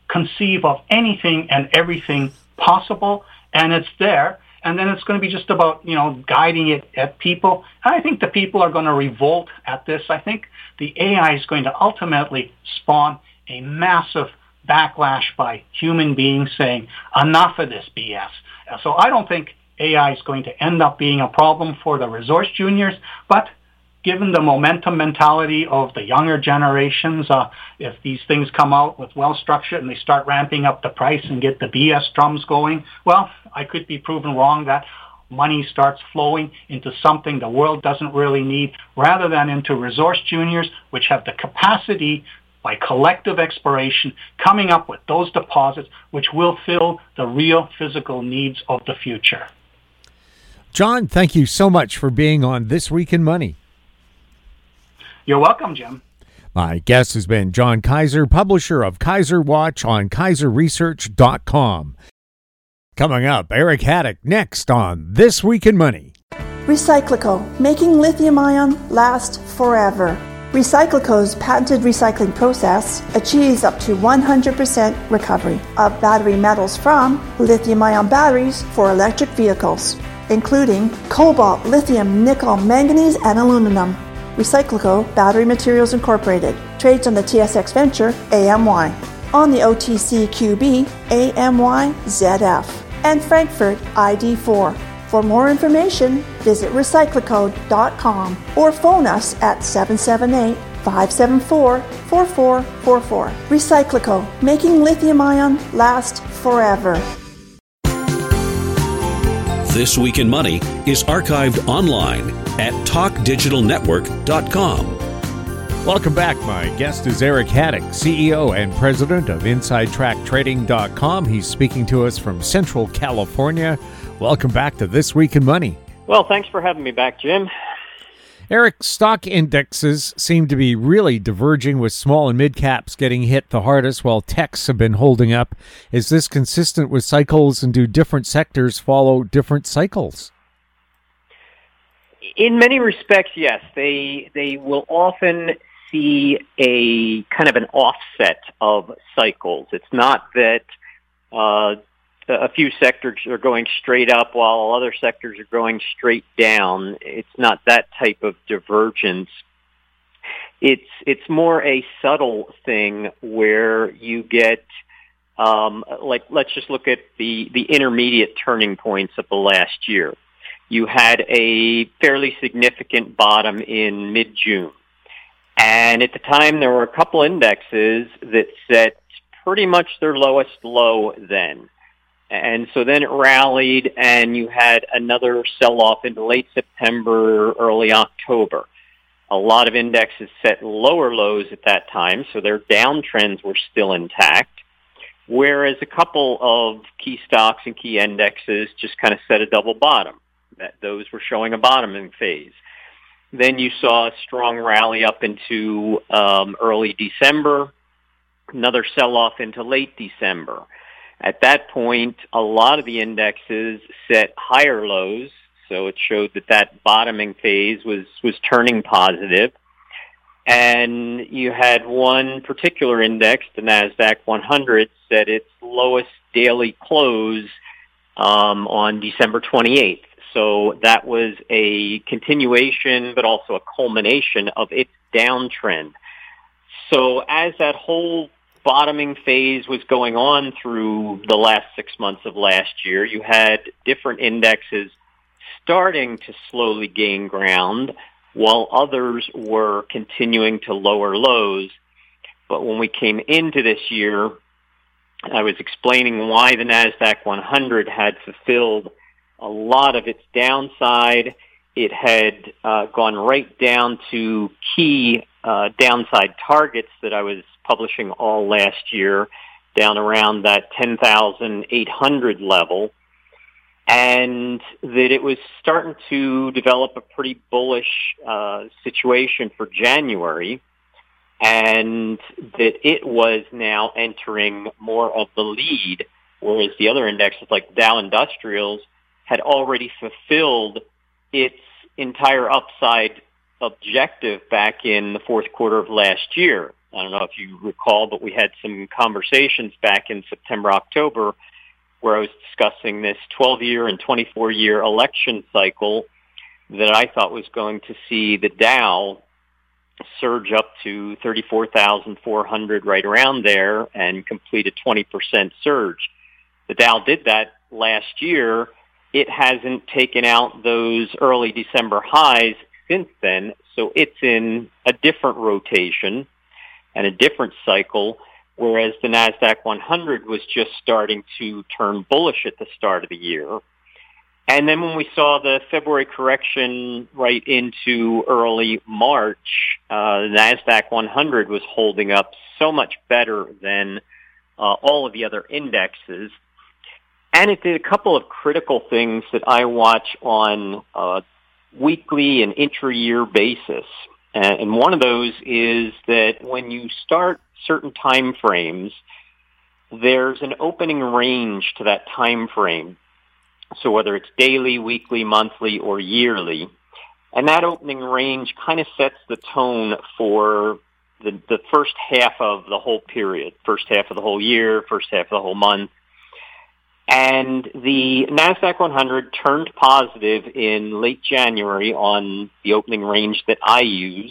conceive of anything and everything possible, and it's there. And then it's going to be just about, you know, guiding it at people. And I think the people are going to revolt at this. I think the A I is going to ultimately spawn a massive backlash by human beings saying, enough of this B S. So I don't think A I is going to end up being a problem for the resource juniors, but given the momentum mentality of the younger generations, uh, if these things come out with well-structured and they start ramping up the price and get the B S drums going, well, I could be proven wrong that money starts flowing into something the world doesn't really need rather than into resource juniors, which have the capacity by collective exploration coming up with those deposits which will fill the real physical needs of the future. John, thank you so much for being on This Week in Money. You're welcome, Jim. My guest has been John Kaiser, publisher of Kaiser Watch on Kaiser Research dot com. Coming up, Eric Haddock next on This Week in Money. Recyclico, making lithium-ion last forever. Recyclico's patented recycling process achieves up to one hundred percent recovery of battery metals from lithium-ion batteries for electric vehicles, including cobalt, lithium, nickel, manganese, and aluminum. Recyclico Battery Materials Incorporated trades on the T S X Venture A M Y, on the O T C Q B A M Y Z F, and Frankfurt I D four. For more information, visit recyclico dot com or phone us at seven seven eight, five seven four, four four four four. Recyclico, making lithium-ion last forever. This Week in Money is archived online at talk digital network dot com. Welcome back. My guest is Eric Haddock, C E O and president of inside track trading dot com. He's speaking to us from Central California. Welcome back to This Week in Money. Well, thanks for having me back, Jim. Eric, stock indexes seem to be really diverging, with small and mid caps getting hit the hardest while techs have been holding up. Is this consistent with cycles, and do different sectors follow different cycles? In many respects, yes. They they will often see a kind of an offset of cycles. It's not that uh, a few sectors are going straight up while other sectors are going straight down. It's not that type of divergence. It's it's more a subtle thing where you get, um, like, let's just look at the, the intermediate turning points of the last year. You had a fairly significant bottom in mid-June. And at the time, there were a couple indexes that set pretty much their lowest low then. And so then it rallied, and you had another sell-off into late September, early October. A lot of indexes set lower lows at that time, so their downtrends were still intact, whereas a couple of key stocks and key indexes just kind of set a double bottom. That those were showing a bottoming phase. Then you saw a strong rally up into um, early December, another sell-off into late December. At that point, a lot of the indexes set higher lows, so it showed that that bottoming phase was, was turning positive. And you had one particular index, the NASDAQ one hundred, set its lowest daily close um, on December twenty-eighth. So that was a continuation, but also a culmination of its downtrend. So as that whole bottoming phase was going on through the last six months of last year, you had different indexes starting to slowly gain ground, while others were continuing to lower lows. But when we came into this year, I was explaining why the NASDAQ one hundred had fulfilled a lot of its downside. It had uh, gone right down to key uh, downside targets that I was publishing all last year, down around that ten thousand eight hundred level, and that it was starting to develop a pretty bullish uh, situation for January, and that it was now entering more of the lead, whereas the other indexes like Dow Industrials had already fulfilled its entire upside objective back in the fourth quarter of last year. I don't know if you recall, but we had some conversations back in September, October, where I was discussing this twelve-year and twenty-four-year election cycle that I thought was going to see the Dow surge up to thirty-four thousand four hundred, right around there, and complete a twenty percent surge. The Dow did that last year. It hasn't taken out those early December highs since then, so it's in a different rotation and a different cycle, whereas the NASDAQ one hundred was just starting to turn bullish at the start of the year. And then when we saw the February correction right into early March, uh, the NASDAQ one hundred was holding up so much better than uh, all of the other indexes. And it did a couple of critical things that I watch on a weekly and intra-year basis. And one of those is that when you start certain time frames, there's an opening range to that time frame. So whether it's daily, weekly, monthly, or yearly. And that opening range kind of sets the tone for the, the first half of the whole period, first half of the whole year, first half of the whole month. And the NASDAQ one hundred turned positive in late January on the opening range that I use.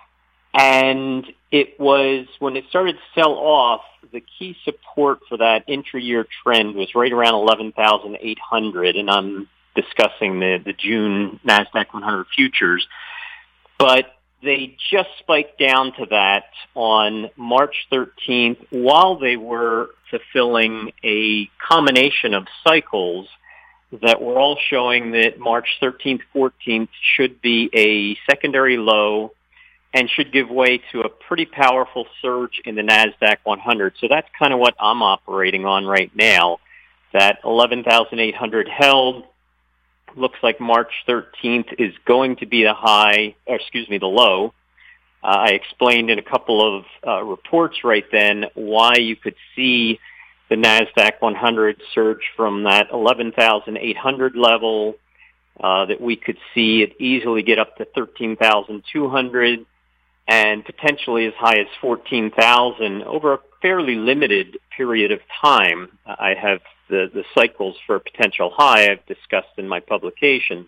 And it was, when it started to sell off, the key support for that intra-year trend was right around eleven thousand eight hundred, and I'm discussing the, the June NASDAQ one hundred futures. But they just spiked down to that on March thirteenth while they were fulfilling a combination of cycles that were all showing that March thirteenth, fourteenth should be a secondary low and should give way to a pretty powerful surge in the NASDAQ one hundred. So that's kind of what I'm operating on right now. That eleven thousand eight hundred held. Looks like March thirteenth is going to be the high, or excuse me, the low. Uh, I explained in a couple of uh, reports right then why you could see the NASDAQ one hundred surge from that eleven thousand eight hundred level, uh, that we could see it easily get up to thirteen thousand two hundred and potentially as high as fourteen thousand over a fairly limited period of time. I have the, the cycles for a potential high I've discussed in my publication.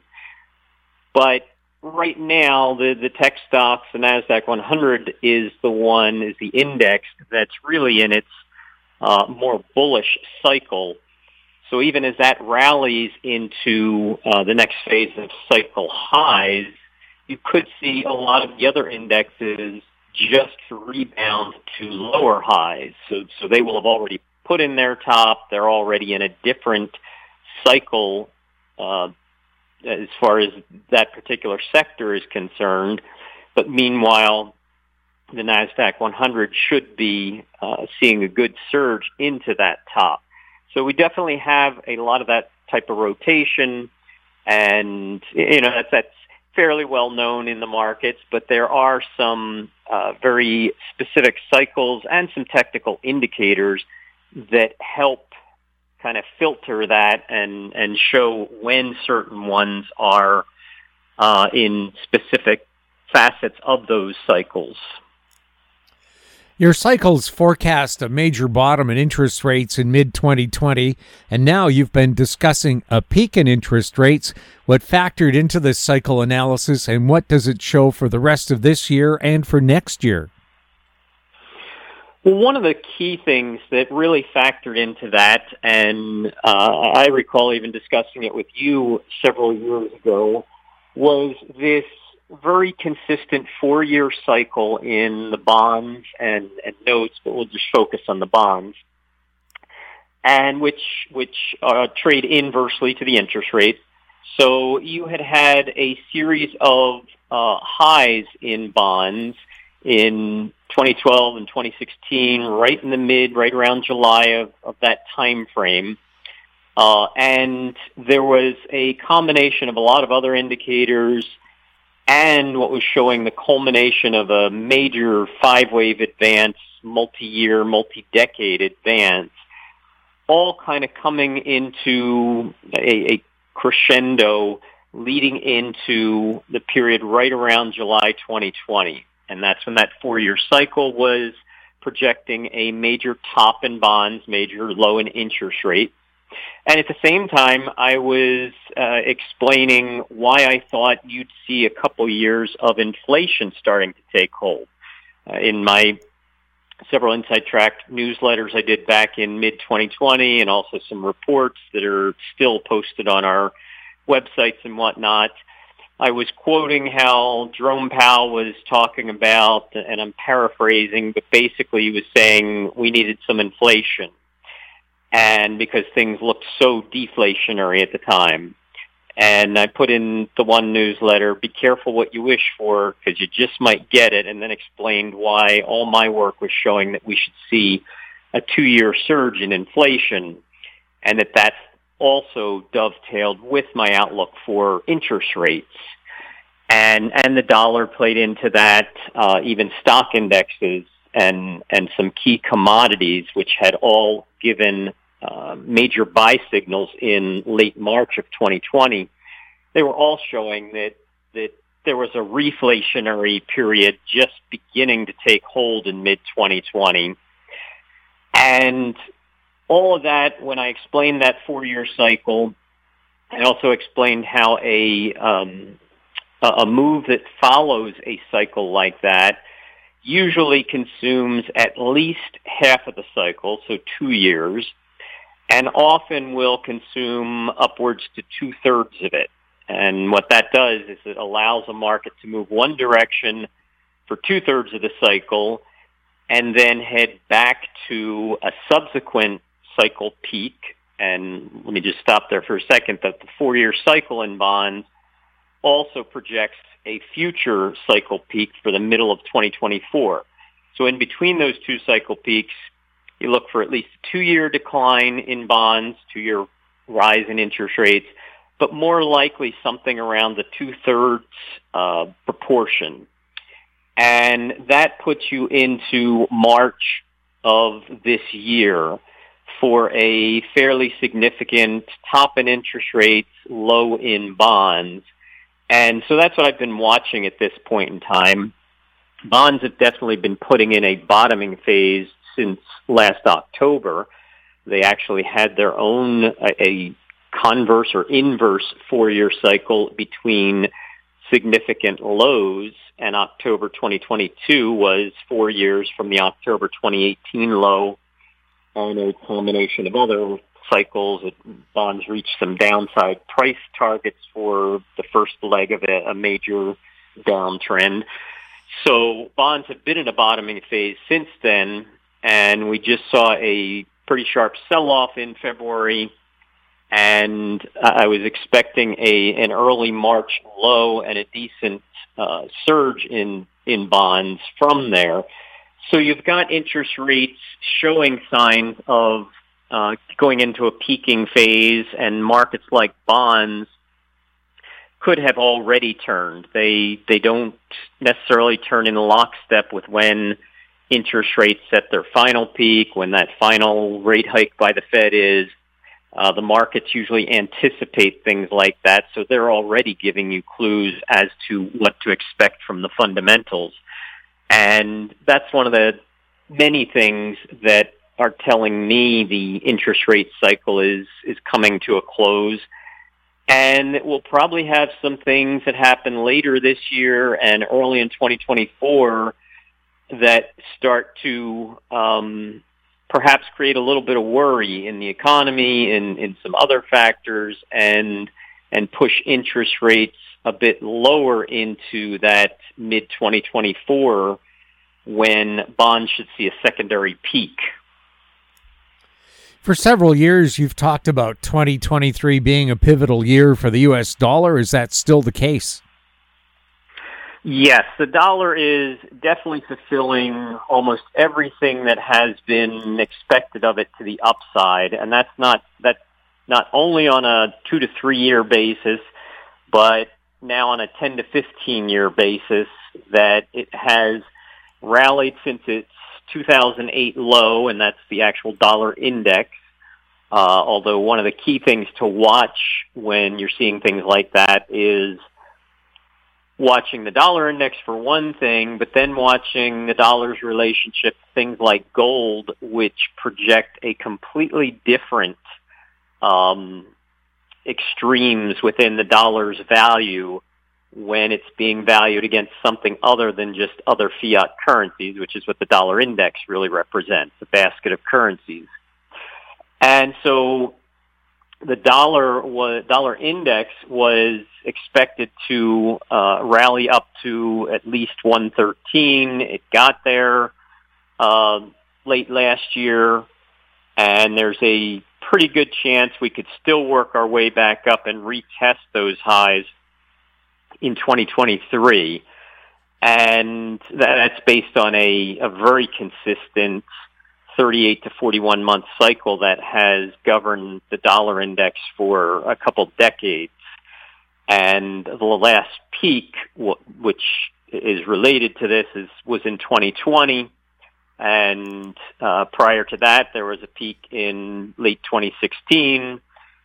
But right now, the, the tech stocks, the NASDAQ one hundred is the one, is the index that's really in its uh, more bullish cycle. So even as that rallies into uh, the next phase of cycle highs, you could see a lot of the other indexes just rebound to lower highs. So, so they will have already put in their top. They're already in a different cycle uh, as far as that particular sector is concerned. But meanwhile, the NASDAQ one hundred should be uh, seeing a good surge into that top. So we definitely have a lot of that type of rotation, and you know that's, that's fairly well known in the markets, but there are some uh, very specific cycles and some technical indicators that help kind of filter that and, and show when certain ones are uh, in specific facets of those cycles. Your cycles forecast a major bottom in interest rates in mid twenty twenty, and now you've been discussing a peak in interest rates. What factored into this cycle analysis, and what does it show for the rest of this year and for next year? Well, one of the key things that really factored into that, and uh, I recall even discussing it with you several years ago, was this very consistent four-year cycle in the bonds and, and notes, but we'll just focus on the bonds, and which which uh, trade inversely to the interest rate. So you had had a series of uh, highs in bonds in twenty twelve and twenty sixteen, right in the mid, right around July of, of that time frame. Uh, and there was a combination of a lot of other indicators and what was showing the culmination of a major five-wave advance, multi-year, multi-decade advance, all kind of coming into a, a crescendo leading into the period right around July twenty twenty. And that's when that four-year cycle was projecting a major top in bonds, major low in interest rate. And at the same time, I was uh, explaining why I thought you'd see a couple years of inflation starting to take hold. Uh, in my several Inside Track newsletters I did back in mid twenty twenty, and also some reports that are still posted on our websites and whatnot, I was quoting how Jerome Powell was talking about, and I'm paraphrasing, but basically he was saying we needed some inflation. And because things looked so deflationary at the time. And I put in the one newsletter, be careful what you wish for, because you just might get it, and then explained why all my work was showing that we should see a two-year surge in inflation, and that that's also dovetailed with my outlook for interest rates. And and the dollar played into that, uh, even stock indexes and, and some key commodities, which had all given uh, major buy signals in late March of twenty twenty. They were all showing that, that there was a reflationary period just beginning to take hold in mid twenty twenty. And all of that, when I explained that four-year cycle, I also explained how a um, a move that follows a cycle like that usually consumes at least half of the cycle, so two years, and often will consume upwards to two-thirds of it. And what that does is it allows a market to move one direction for two-thirds of the cycle and then head back to a subsequent cycle peak. And let me just stop there for a second, that the four-year cycle in bonds also projects a future cycle peak for the middle of twenty twenty-four. So in between those two cycle peaks, you look for at least a two-year decline in bonds, two-year rise in interest rates, but more likely something around the two-thirds uh, proportion. And that puts you into March of this year for a fairly significant top in interest rates, low in bonds. And so that's what I've been watching at this point in time. Bonds have definitely been putting in a bottoming phase since last October. They actually had their own, a, a converse or inverse four-year cycle between significant lows, and October twenty twenty-two was four years from the October twenty eighteen low, and a combination of other cycles. Bonds reached some downside price targets for the first leg of a, a major downtrend. So bonds have been in a bottoming phase since then, and we just saw a pretty sharp sell-off in February, and I was expecting a an early March low and a decent uh, surge in, in bonds from there. So you've got interest rates showing signs of uh, going into a peaking phase, and markets like bonds could have already turned. They they don't necessarily turn in lockstep with when interest rates set their final peak, when that final rate hike by the Fed is. Uh, the markets usually anticipate things like that, so they're already giving you clues as to what to expect from the fundamentals. And that's one of the many things that are telling me the interest rate cycle is, is coming to a close. And we'll probably have some things that happen later this year and early in twenty twenty-four that start to um, perhaps create a little bit of worry in the economy and in some other factors, and and push interest rates a bit lower into that mid twenty twenty-four when bonds should see a secondary peak. For several years, you've talked about twenty twenty-three being a pivotal year for the U S dollar. Is that still the case? Yes, the dollar is definitely fulfilling almost everything that has been expected of it to the upside, and that's not that's not only on a two to three year basis, but now on a ten to fifteen year basis, that it has rallied since its two thousand eight low, and that's the actual dollar index. Uh, although one of the key things to watch when you're seeing things like that is watching the dollar index for one thing, but then watching the dollar's relationship to things like gold, which project a completely different um, extremes within the dollar's value when it's being valued against something other than just other fiat currencies, which is what the dollar index really represents, a basket of currencies. And so the dollar was, dollar index was expected to uh, rally up to at least one thirteen. It got there uh, late last year, and there's a pretty good chance we could still work our way back up and retest those highs in twenty twenty-three. And that's based on a, a very consistent thirty-eight to forty-one month cycle that has governed the dollar index for a couple decades. And the last peak, which is related to this, is was in twenty twenty. And uh, prior to that, there was a peak in late twenty sixteen.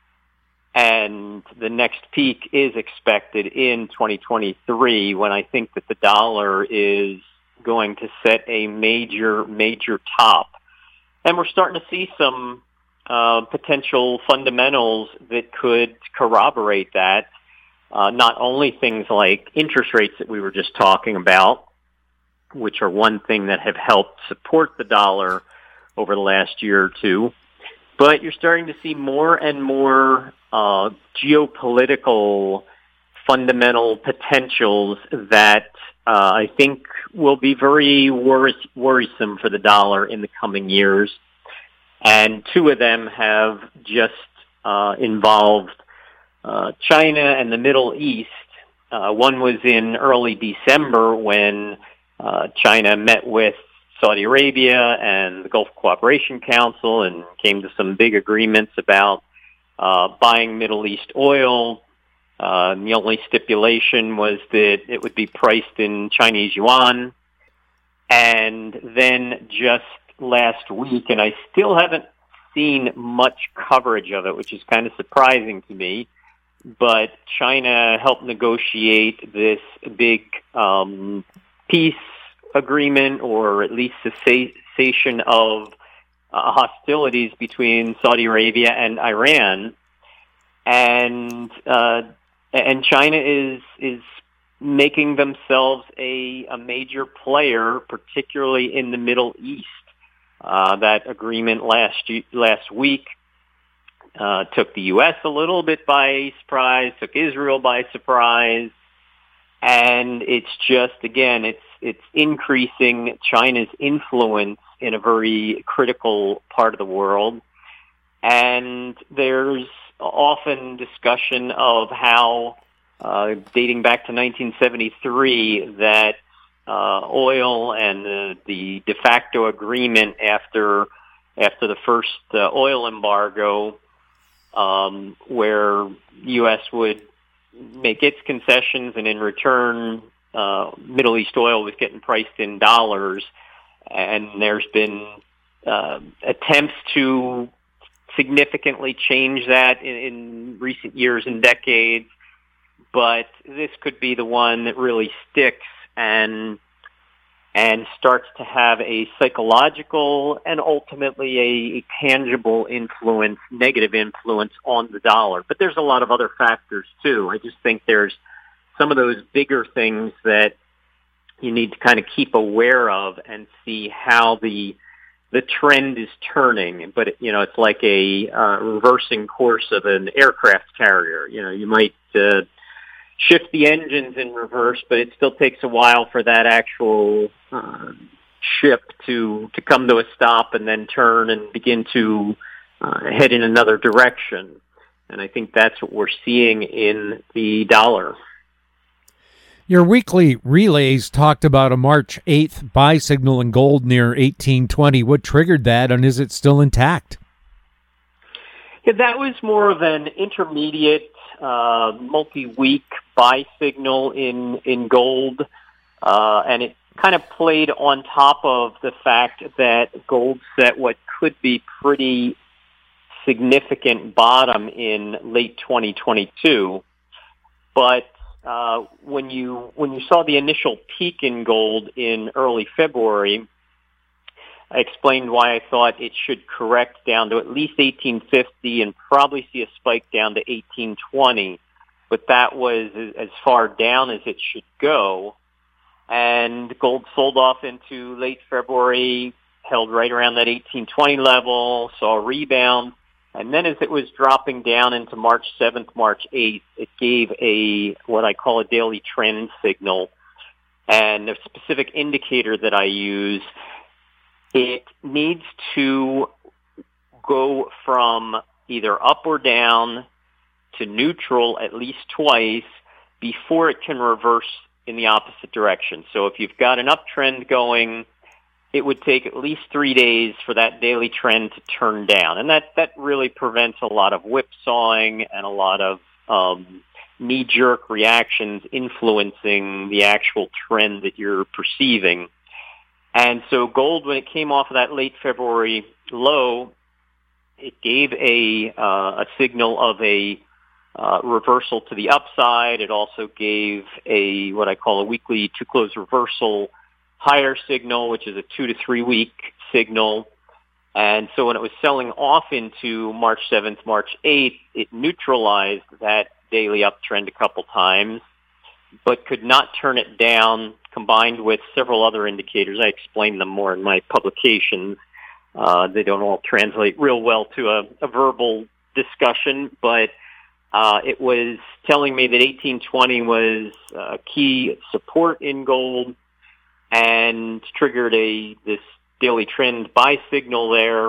And the next peak is expected in twenty twenty-three, when I think that the dollar is going to set a major, major top. And we're starting to see some uh, potential fundamentals that could corroborate that. Uh, not only things like interest rates that we were just talking about, which are one thing that have helped support the dollar over the last year or two, but you're starting to see more and more uh, geopolitical fundamental potentials that uh, I think will be very wor- worrisome for the dollar in the coming years. And two of them have just uh, involved uh, China and the Middle East. Uh, one was in early December when uh, China met with Saudi Arabia and the Gulf Cooperation Council and came to some big agreements about uh, buying Middle East oil. Uh, the only stipulation was that it would be priced in Chinese yuan. And then just last week, and I still haven't seen much coverage of it, which is kind of surprising to me, but China helped negotiate this big um, peace agreement, or at least cessation of uh, hostilities between Saudi Arabia and Iran. And uh, and China is is making themselves a, a major player, particularly in the Middle East. Uh, that agreement last last week uh, took the U S a little bit by surprise, took Israel by surprise, and it's just, again, it's it's increasing China's influence in a very critical part of the world. And there's often discussion of how, uh, dating back to nineteen seventy-three, that uh, oil and the, the de facto agreement after after the first uh, oil embargo, um, where U S would make its concessions, and in return, uh, Middle East oil was getting priced in dollars. And there's been uh, attempts to significantly change that in, in recent years and decades, but this could be the one that really sticks and and starts to have a psychological and ultimately a, a tangible influence, negative influence on the dollar. But there's a lot of other factors too. I just think there's some of those bigger things that you need to kind of keep aware of and see how the the trend is turning. But, you know, it's like a uh, reversing course of an aircraft carrier. You know, you might uh, shift the engines in reverse, but it still takes a while for that actual uh, ship to, to come to a stop and then turn and begin to uh, head in another direction. And I think that's what we're seeing in the dollar. Your weekly relays talked about a March eighth buy signal in gold near eighteen twenty. What triggered that, and is it still intact? Yeah, that was more of an intermediate, uh, multi-week buy signal in, in gold, uh, and it kind of played on top of the fact that gold set what could be pretty significant bottom in late twenty twenty-two. But uh, when you when you saw the initial peak in gold in early February, I explained why I thought it should correct down to at least eighteen fifty and probably see a spike down to eighteen twenty. But that was as far down as it should go. And gold sold off into late February, held right around that eighteen twenty level, saw a rebound. And then as it was dropping down into March seventh, March eighth, it gave a what I call a daily trend signal. And a specific indicator that I use, it needs to go from either up or down to neutral at least twice before it can reverse in the opposite direction. So if you've got an uptrend going, it would take at least three days for that daily trend to turn down. And that, that really prevents a lot of whipsawing and a lot of um, knee-jerk reactions influencing the actual trend that you're perceiving. And so gold, when it came off of that late February low, it gave a, uh, a signal of a uh, reversal to the upside. It also gave a what I call a weekly two-close reversal higher signal, which is a two to three week signal. And so when it was selling off into March seventh, March eighth, it neutralized that daily uptrend a couple times, but could not turn it down, combined with several other indicators. I explain them more in my publications. Uh, they don't all translate real well to a, a verbal discussion, but uh, it was telling me that eighteen twenty was uh, key support in gold, and triggered a this daily trend buy signal there,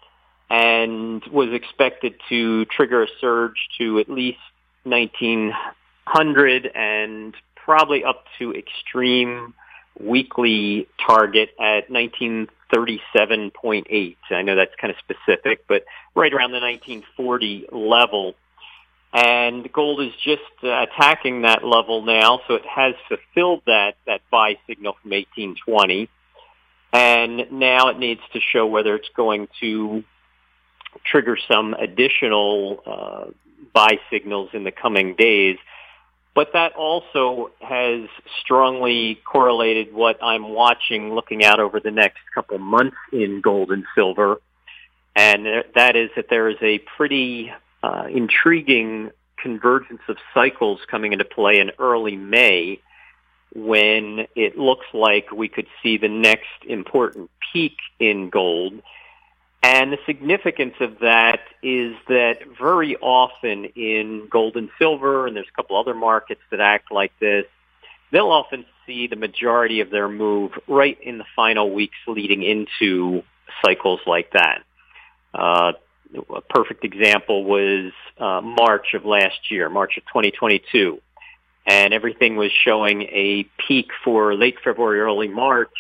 and was expected to trigger a surge to at least nineteen hundred and probably up to extreme weekly target at nineteen thirty-seven point eight. I know that's kind of specific, but right around the nineteen forty level. And gold is just uh, attacking that level now, so it has fulfilled that, that buy signal from eighteen twenty. And now it needs to show whether it's going to trigger some additional uh, buy signals in the coming days. But that also has strongly correlated what I'm watching looking out over the next couple months in gold and silver. And that is that there is a pretty uh, intriguing convergence of cycles coming into play in early May, when it looks like we could see the next important peak in gold. And the significance of that is that very often in gold and silver, and there's a couple other markets that act like this, they'll often see the majority of their move right in the final weeks leading into cycles like that. Uh, a perfect example was uh, March of last year, March of twenty twenty-two. And everything was showing a peak for late February, early March.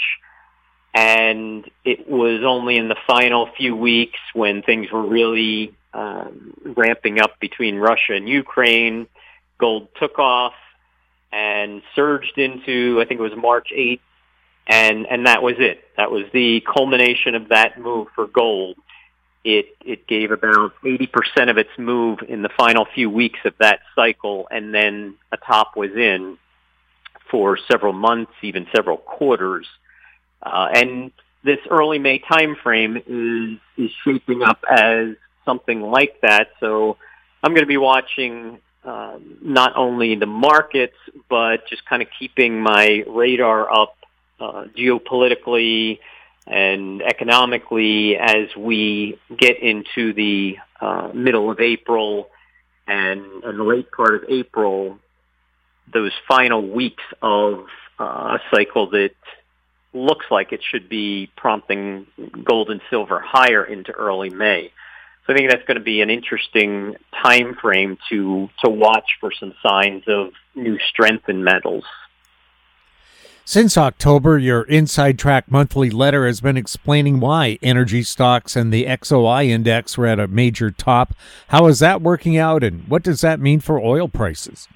And it was only in the final few weeks when things were really um, ramping up between Russia and Ukraine, gold took off and surged into, I think it was March eighth, and, and that was it. That was the culmination of that move for gold. It, it gave about eighty percent of its move in the final few weeks of that cycle, and then a top was in for several months, even several quarters. Uh, and this early May time frame is is shaping up as something like that. So I'm going to be watching um, not only the markets, but just kind of keeping my radar up uh, geopolitically and economically as we get into the uh, middle of April and, and the late part of April, those final weeks of uh, a cycle that looks like it should be prompting gold and silver higher into early May. So I think that's going to be an interesting time frame to to watch for some signs of new strength in metals. Since October, your Inside Track monthly letter has been explaining why energy stocks and the X O I index were at a major top. How is that working out, and what does that mean for oil prices?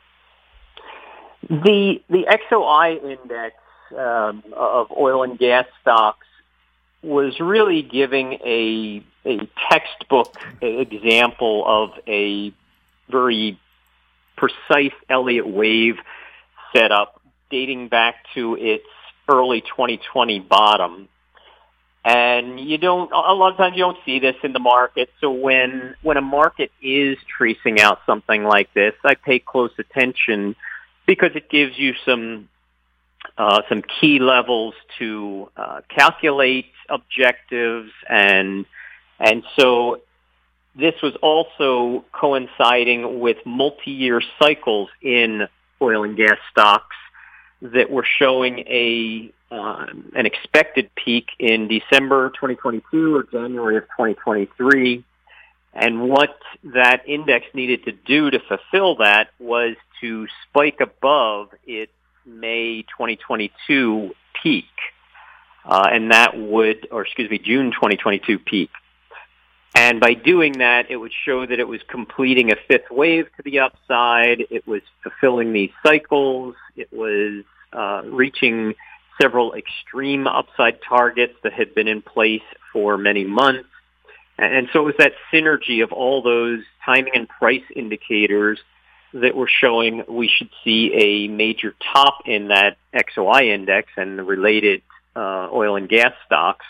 The the X O I index Um, of oil and gas stocks was really giving a a textbook example of a very precise Elliott wave setup dating back to its early twenty twenty bottom. And you don't, a lot of times you don't see this in the market. So when, when a market is tracing out something like this, I pay close attention because it gives you some, uh, some key levels to, uh, calculate objectives. And, and so this was also coinciding with multi-year cycles in oil and gas stocks that were showing a um, an expected peak in December twenty twenty-two or January of twenty twenty-three. And what that index needed to do to fulfill that was to spike above its May twenty twenty-two peak. Uh, and that would, or excuse me, June twenty twenty-two peak. And by doing that, it would show that it was completing a fifth wave to the upside. It was fulfilling these cycles. It was uh, reaching several extreme upside targets that had been in place for many months. And so it was that synergy of all those timing and price indicators that were showing we should see a major top in that X O I index and the related uh, oil and gas stocks.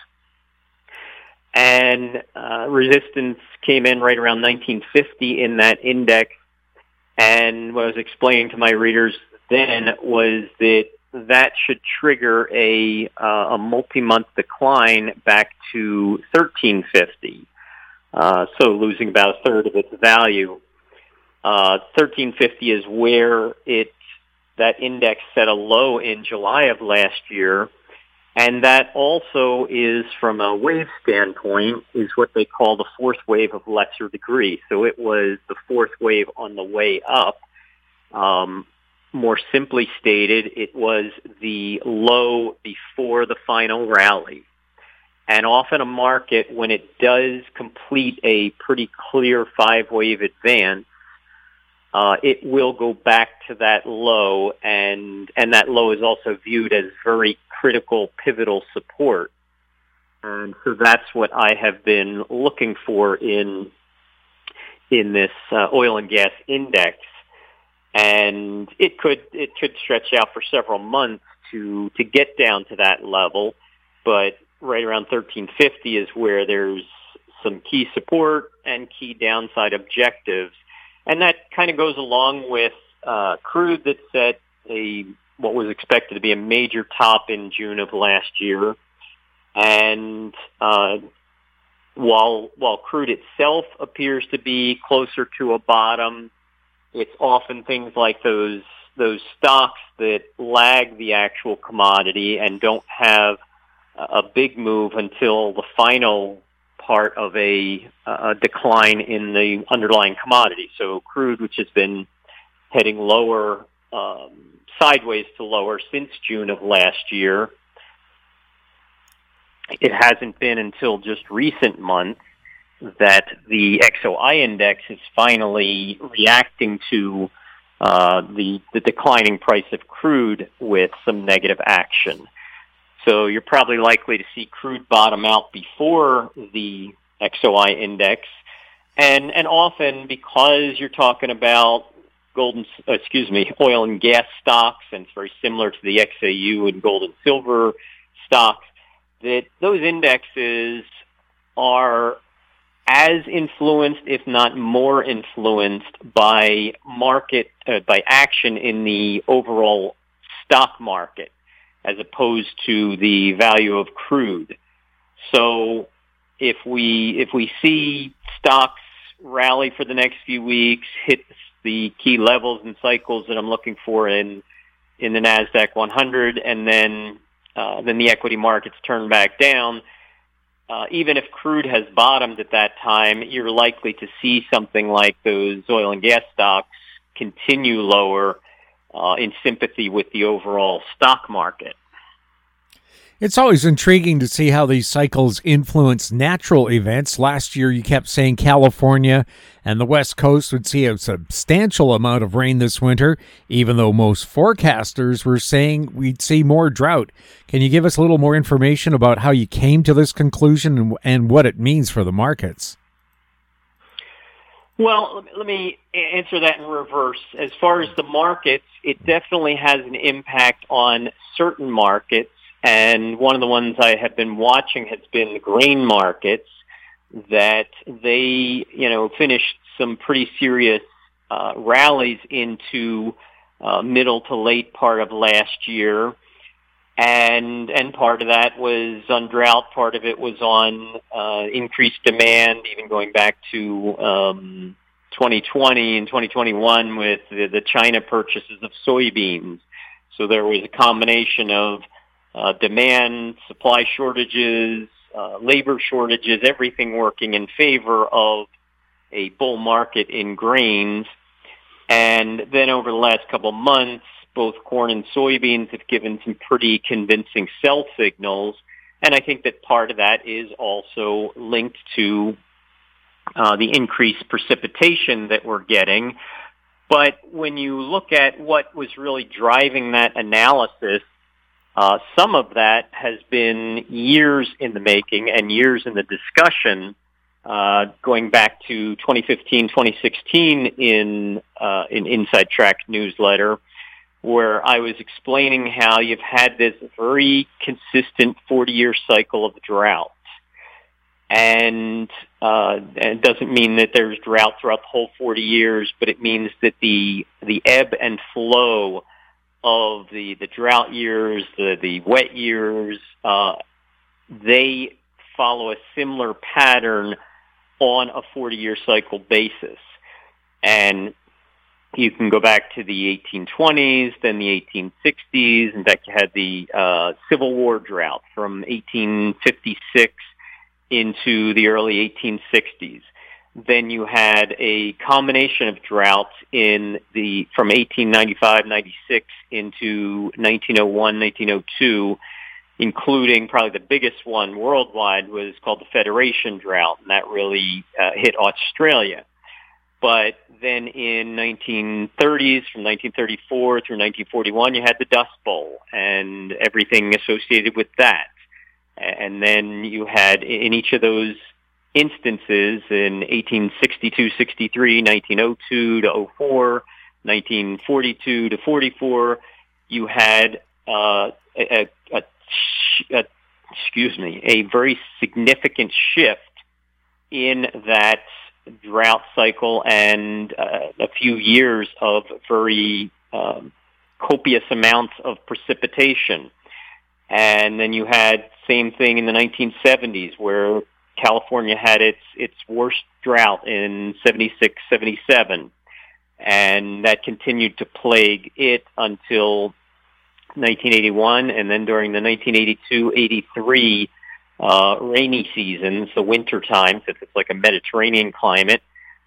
And uh, resistance came in right around nineteen fifty in that index. And what I was explaining to my readers then was that that should trigger a, uh, a multi-month decline back to thirteen fifty. Uh, so losing about a third of its value. Uh, thirteen fifty is where it, that index set a low in July of last year. And that also is, from a wave standpoint, is what they call the fourth wave of lesser degree. So it was the fourth wave on the way up. Um, more simply stated, it was the low before the final rally. And often a market, when it does complete a pretty clear five-wave advance, uh, it will go back to that low, and and that low is also viewed as very critical, pivotal support. And so that's what I have been looking for in in this uh, oil and gas index. And it could it could stretch out for several months to to get down to that level, but right around thirteen fifty is where there's some key support and key downside objectives. And that kind of goes along with uh, crude that set a what was expected to be a major top in June of last year. And uh, while while crude itself appears to be closer to a bottom, it's often things like those those stocks that lag the actual commodity and don't have a big move until the final part of a, a decline in the underlying commodity. So crude, which has been heading lower, um, sideways to lower since June of last year, it hasn't been until just recent months that the X O I index is finally reacting to uh, the, the declining price of crude with some negative action. So you're probably likely to see crude bottom out before the X O I index. And and often, because you're talking about gold and, excuse me, oil and gas stocks, and it's very similar to the X A U and gold and silver stocks, that those indexes are as influenced, if not more influenced, by market, uh, by action in the overall stock market, as opposed to the value of crude. So if we if we see stocks rally for the next few weeks, hit the key levels and cycles that I'm looking for in in the NASDAQ one hundred, and then uh, then the equity markets turn back down, uh, even if crude has bottomed at that time, you're likely to see something like those oil and gas stocks continue lower Uh, in sympathy with the overall stock market. It's always intriguing to see how these cycles influence natural events. Last year, you kept saying California and the West Coast would see a substantial amount of rain this winter, even though most forecasters were saying we'd see more drought. Can you give us a little more information about how you came to this conclusion and, and what it means for the markets? Well, let me, let me answer that in reverse. As far as the markets, it definitely has an impact on certain markets, and one of the ones I have been watching has been the grain markets, that they, you know, finished some pretty serious uh, rallies into uh, middle to late part of last year. And and part of that was on drought. Part of it was on uh, increased demand, even going back to um, twenty twenty and twenty twenty-one with the, the China purchases of soybeans. So there was a combination of uh, demand, supply shortages, uh, labor shortages, everything working in favor of a bull market in grains. And then over the last couple of months, both corn and soybeans have given some pretty convincing sell signals. And I think that part of that is also linked to uh, the increased precipitation that we're getting. But when you look at what was really driving that analysis, uh, some of that has been years in the making and years in the discussion, uh, going back to twenty fifteen, twenty sixteen in, uh, in Inside Track newsletter, where I was explaining how you've had this very consistent forty-year cycle of drought. And, uh, and it doesn't mean that there's drought throughout the whole forty years, but it means that the the ebb and flow of the, the drought years, the, the wet years, uh, they follow a similar pattern on a forty-year cycle basis. And you can go back to the eighteen twenties, then the eighteen sixties. In fact, you had the uh, Civil War drought from eighteen fifty-six into the early eighteen sixties. Then you had a combination of droughts in the from eighteen ninety-five ninety-six into nineteen oh one nineteen oh two, including probably the biggest one worldwide was called the Federation drought, and that really uh, hit Australia. But then in nineteen thirties, from nineteen thirty-four through nineteen forty-one, you had the Dust Bowl and everything associated with that. And then you had in each of those instances in eighteen sixty-two sixty-three, nineteen oh two to oh four, nineteen forty-two to forty-four, you had uh, a, a, a, excuse me, a very significant shift in that drought cycle and uh, a few years of very um, copious amounts of precipitation. And then you had same thing in the nineteen seventies, where California had its its worst drought in seventy-six seventy-seven, and that continued to plague it until nineteen eighty-one, and then during the nineteen eighty-two eighty-three Uh, rainy seasons, the winter time, since it's like a Mediterranean climate,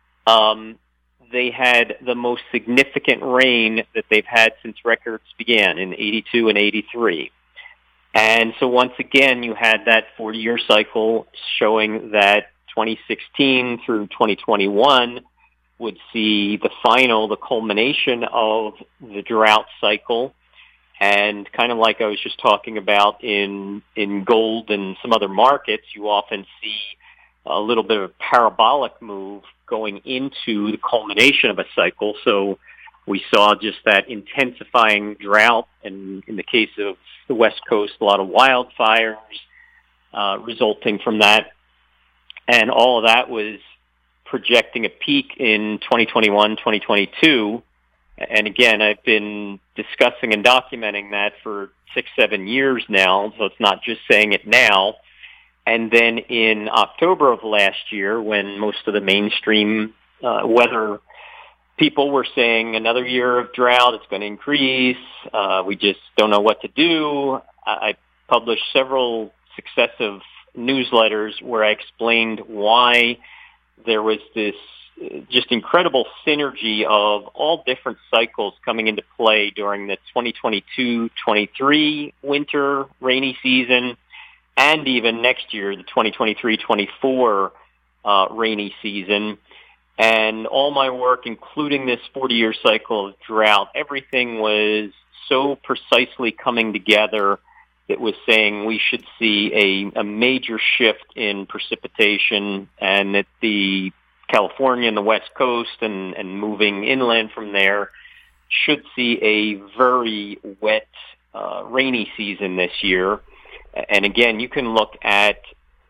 um, they had the most significant rain that they've had since records began in eighty-two and eighty-three. And so once again, you had that forty-year cycle showing that twenty sixteen through twenty twenty-one would see the final, the culmination of the drought cycle. And kind of like I was just talking about in in gold and some other markets, you often see a little bit of a parabolic move going into the culmination of a cycle. So we saw just that intensifying drought, and in the case of the West Coast, a lot of wildfires uh, resulting from that. And all of that was projecting a peak in twenty twenty-one, twenty twenty-two. And again, I've been discussing and documenting that for six, seven years now, so it's not just saying it now. And then in October of last year, when most of the mainstream uh, weather people were saying another year of drought, it's going to increase, uh, we just don't know what to do, I published several successive newsletters where I explained why there was this just incredible synergy of all different cycles coming into play during the twenty twenty-two twenty-three winter rainy season, and even next year, the twenty twenty-three twenty-four uh, rainy season. And all my work, including this forty-year cycle of drought, everything was so precisely coming together that was saying we should see a, a major shift in precipitation, and that the California and the West Coast and, and moving inland from there should see a very wet, uh, rainy season this year. And again, you can look at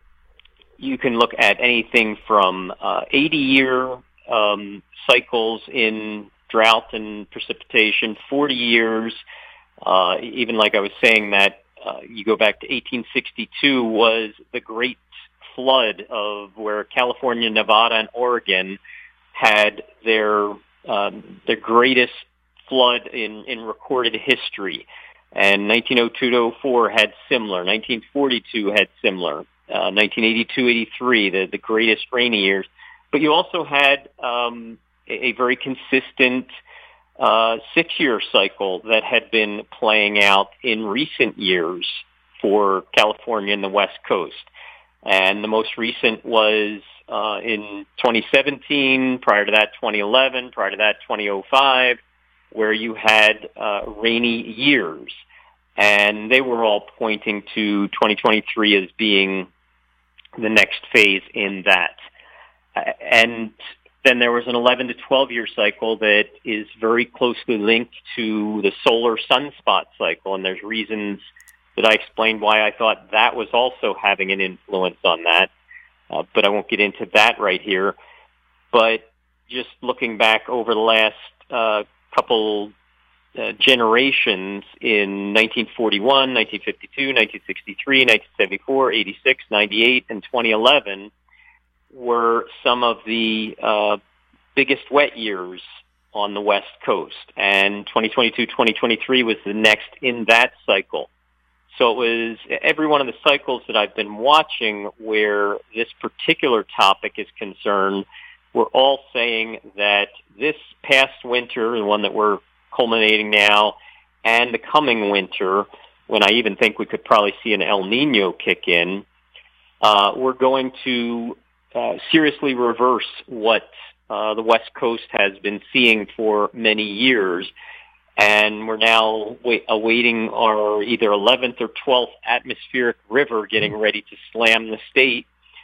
you can look at anything from uh, eighty-year um, cycles in drought and precipitation, forty years. Uh, even like I was saying, that uh, you go back to eighteen sixty-two was the great flood of where California, Nevada, and Oregon had their um, their greatest flood in, in recorded history. And nineteen oh two to oh four had similar. nineteen forty-two had similar. Uh, nineteen eighty-two eighty-three, the, the greatest rainy years. But you also had um, a, a very consistent uh, six-year cycle that had been playing out in recent years for California and the West Coast. And the most recent was uh, in twenty seventeen, prior to that twenty eleven, prior to that twenty oh five, where you had uh, rainy years. And they were all pointing to twenty twenty-three as being the next phase in that. Uh, and then there was an eleven to twelve year cycle that is very closely linked to the solar sunspot cycle. And there's reasons that I explained why I thought that was also having an influence on that. Uh, but I won't get into that right here. But just looking back over the last uh, couple uh, generations in nineteen forty-one, nineteen fifty-two, nineteen sixty-three, nineteen seventy-four, eighty-six, ninety-eight, and twenty eleven were some of the uh, biggest wet years on the West Coast. And twenty twenty-two, twenty twenty-three was the next in that cycle. So it was every one of the cycles that I've been watching where this particular topic is concerned, we're all saying that this past winter, the one that we're culminating now, and the coming winter, when I even think we could probably see an El Nino kick in, uh, we're going to uh, seriously reverse what uh, the West Coast has been seeing for many years. And we're now wait, awaiting our either eleventh or twelfth atmospheric river getting ready to slam the state.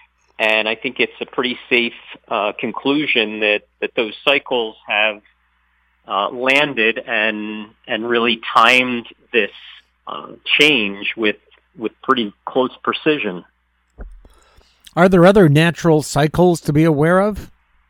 And I think it's a pretty safe uh, conclusion that, that those cycles have uh, landed and and really timed this uh, change with with pretty close precision. Are there other natural cycles to be aware of?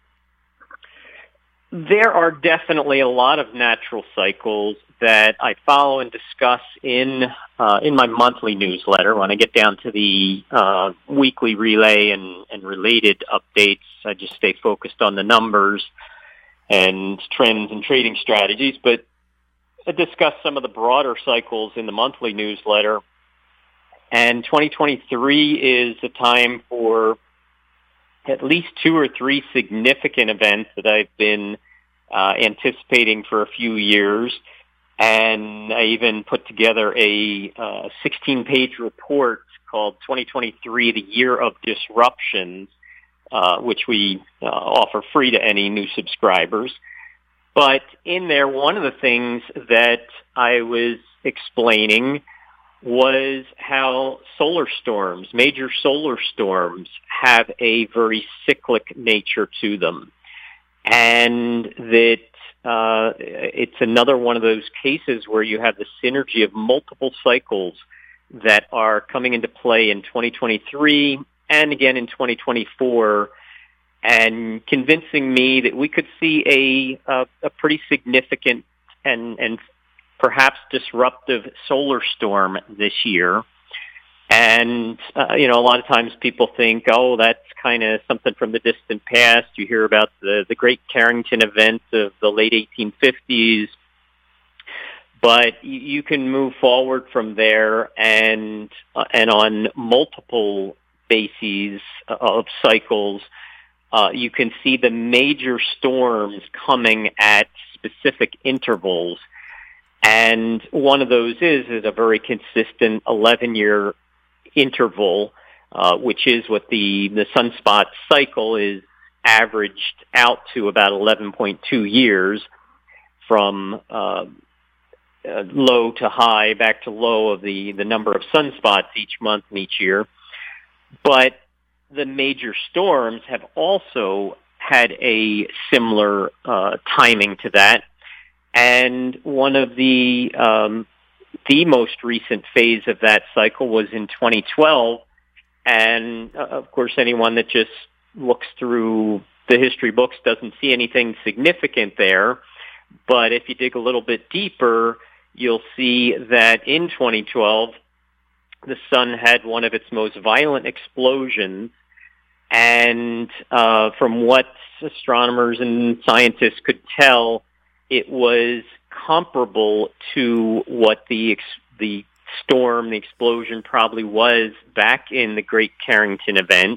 There are definitely a lot of natural cycles that I follow and discuss in uh, in my monthly newsletter. When I get down to the uh, weekly relay and, and related updates, I just stay focused on the numbers and trends and trading strategies. But I discuss some of the broader cycles in the monthly newsletter. And twenty twenty-three is a time for at least two or three significant events that I've been uh, anticipating for a few years. And I even put together a uh, sixteen-page report called twenty twenty-three, the Year of Disruptions, uh, which we uh, offer free to any new subscribers. But in there, one of the things that I was explaining was how solar storms, major solar storms, have a very cyclic nature to them. And that uh, it's another one of those cases where you have the synergy of multiple cycles that are coming into play in twenty twenty-three and again in twenty twenty-four, and convincing me that we could see a, a, a pretty significant and, and perhaps disruptive solar storm this year. And, uh, you know, a lot of times people think, oh, that's kind of something from the distant past. You hear about the, the Great Carrington event of the late eighteen fifties. But you can move forward from there and, uh, and on multiple bases of cycles, uh, you can see the major storms coming at specific intervals. And one of those is, is a very consistent eleven-year interval, uh, which is what the, the sunspot cycle is averaged out to about eleven point two years from uh, uh, low to high, back to low of the, the number of sunspots each month and each year. But the major storms have also had a similar uh, timing to that. And one of the um, the most recent phase of that cycle was in twenty twelve. And, uh, of course, anyone that just looks through the history books doesn't see anything significant there. But if you dig a little bit deeper, you'll see that in twenty twelve, the sun had one of its most violent explosions. And uh, from what astronomers and scientists could tell, it was comparable to what the ex- the storm, the explosion probably was back in the Great Carrington event.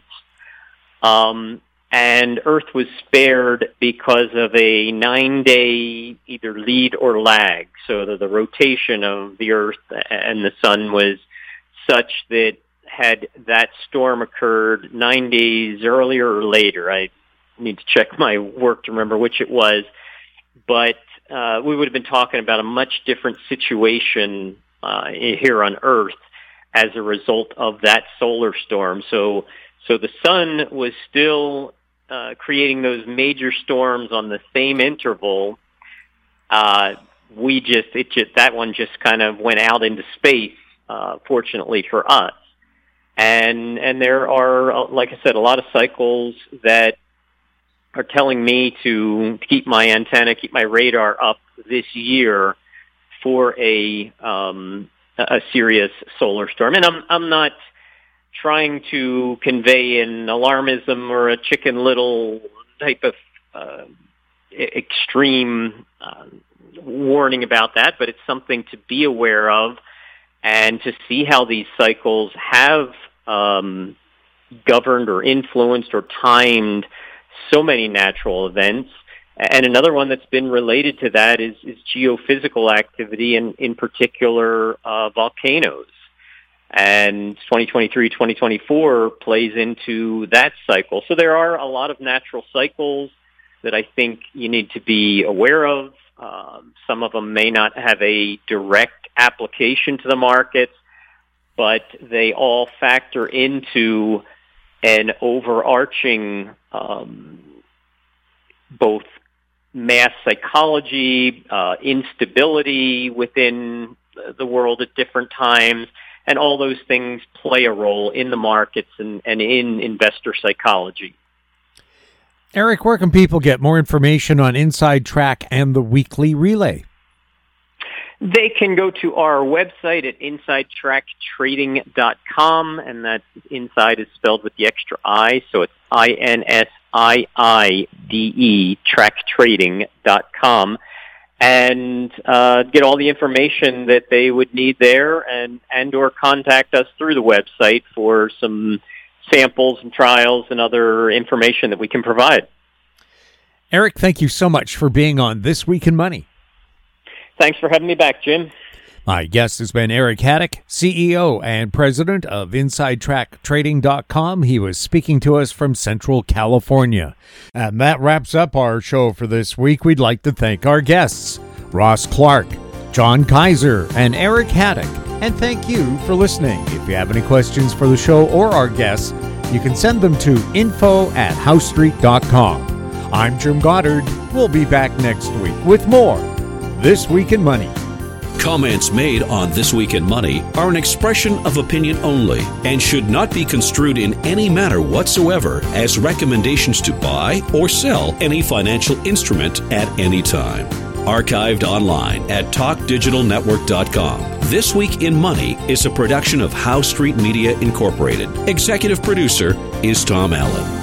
Um, and Earth was spared because of a nine-day either lead or lag. So the, the rotation of the Earth and the sun was such that had that storm occurred nine days earlier or later, I need to check my work to remember which it was, but uh, we would have been talking about a much different situation uh, here on Earth as a result of that solar storm. So, so the sun was still uh, creating those major storms on the same interval. Uh, we just, it just, that one just kind of went out into space, uh, fortunately for us. And and there are, like I said, a lot of cycles that are telling me to keep my antenna, keep my radar up this year for a um, a serious solar storm. And I'm I'm not trying to convey an alarmism or a Chicken Little type of uh, extreme uh, warning about that, but it's something to be aware of and to see how these cycles have um, governed or influenced or timed so many natural events. And another one that's been related to that is, is geophysical activity, and in particular uh, volcanoes. And twenty twenty-three, twenty twenty-four plays into that cycle. So there are a lot of natural cycles that I think you need to be aware of. Um, some of them may not have a direct application to the markets, but they all factor into an overarching um, both mass psychology, uh, instability within the world at different times, and all those things play a role in the markets and, and in investor psychology. Eric, where can people get more information on Inside Track and the Weekly Relay? They can go to our website at inside track trading dot com, and that inside is spelled with the extra I, so it's I N S I I D E, track trading dot com, and uh, get all the information that they would need there, and, and or contact us through the website for some samples and trials and other information that we can provide. Eric, thank you so much for being on This Week in Money. Thanks for having me back, Jim. My guest has been Eric Haddock, C E O and president of inside track trading dot com. He was speaking to us from Central California. And that wraps up our show for this week. We'd like to thank our guests, Ross Clark, John Kaiser, and Eric Haddock. And thank you for listening. If you have any questions for the show or our guests, you can send them to info at house street dot com. I'm Jim Goddard. We'll be back next week with more This Week in Money. Comments made on This Week in Money are an expression of opinion only and should not be construed in any manner whatsoever as recommendations to buy or sell any financial instrument at any time. Archived online at talk digital network dot com. This Week in Money is a production of House Street Media Incorporated. Executive producer is Tom Allen.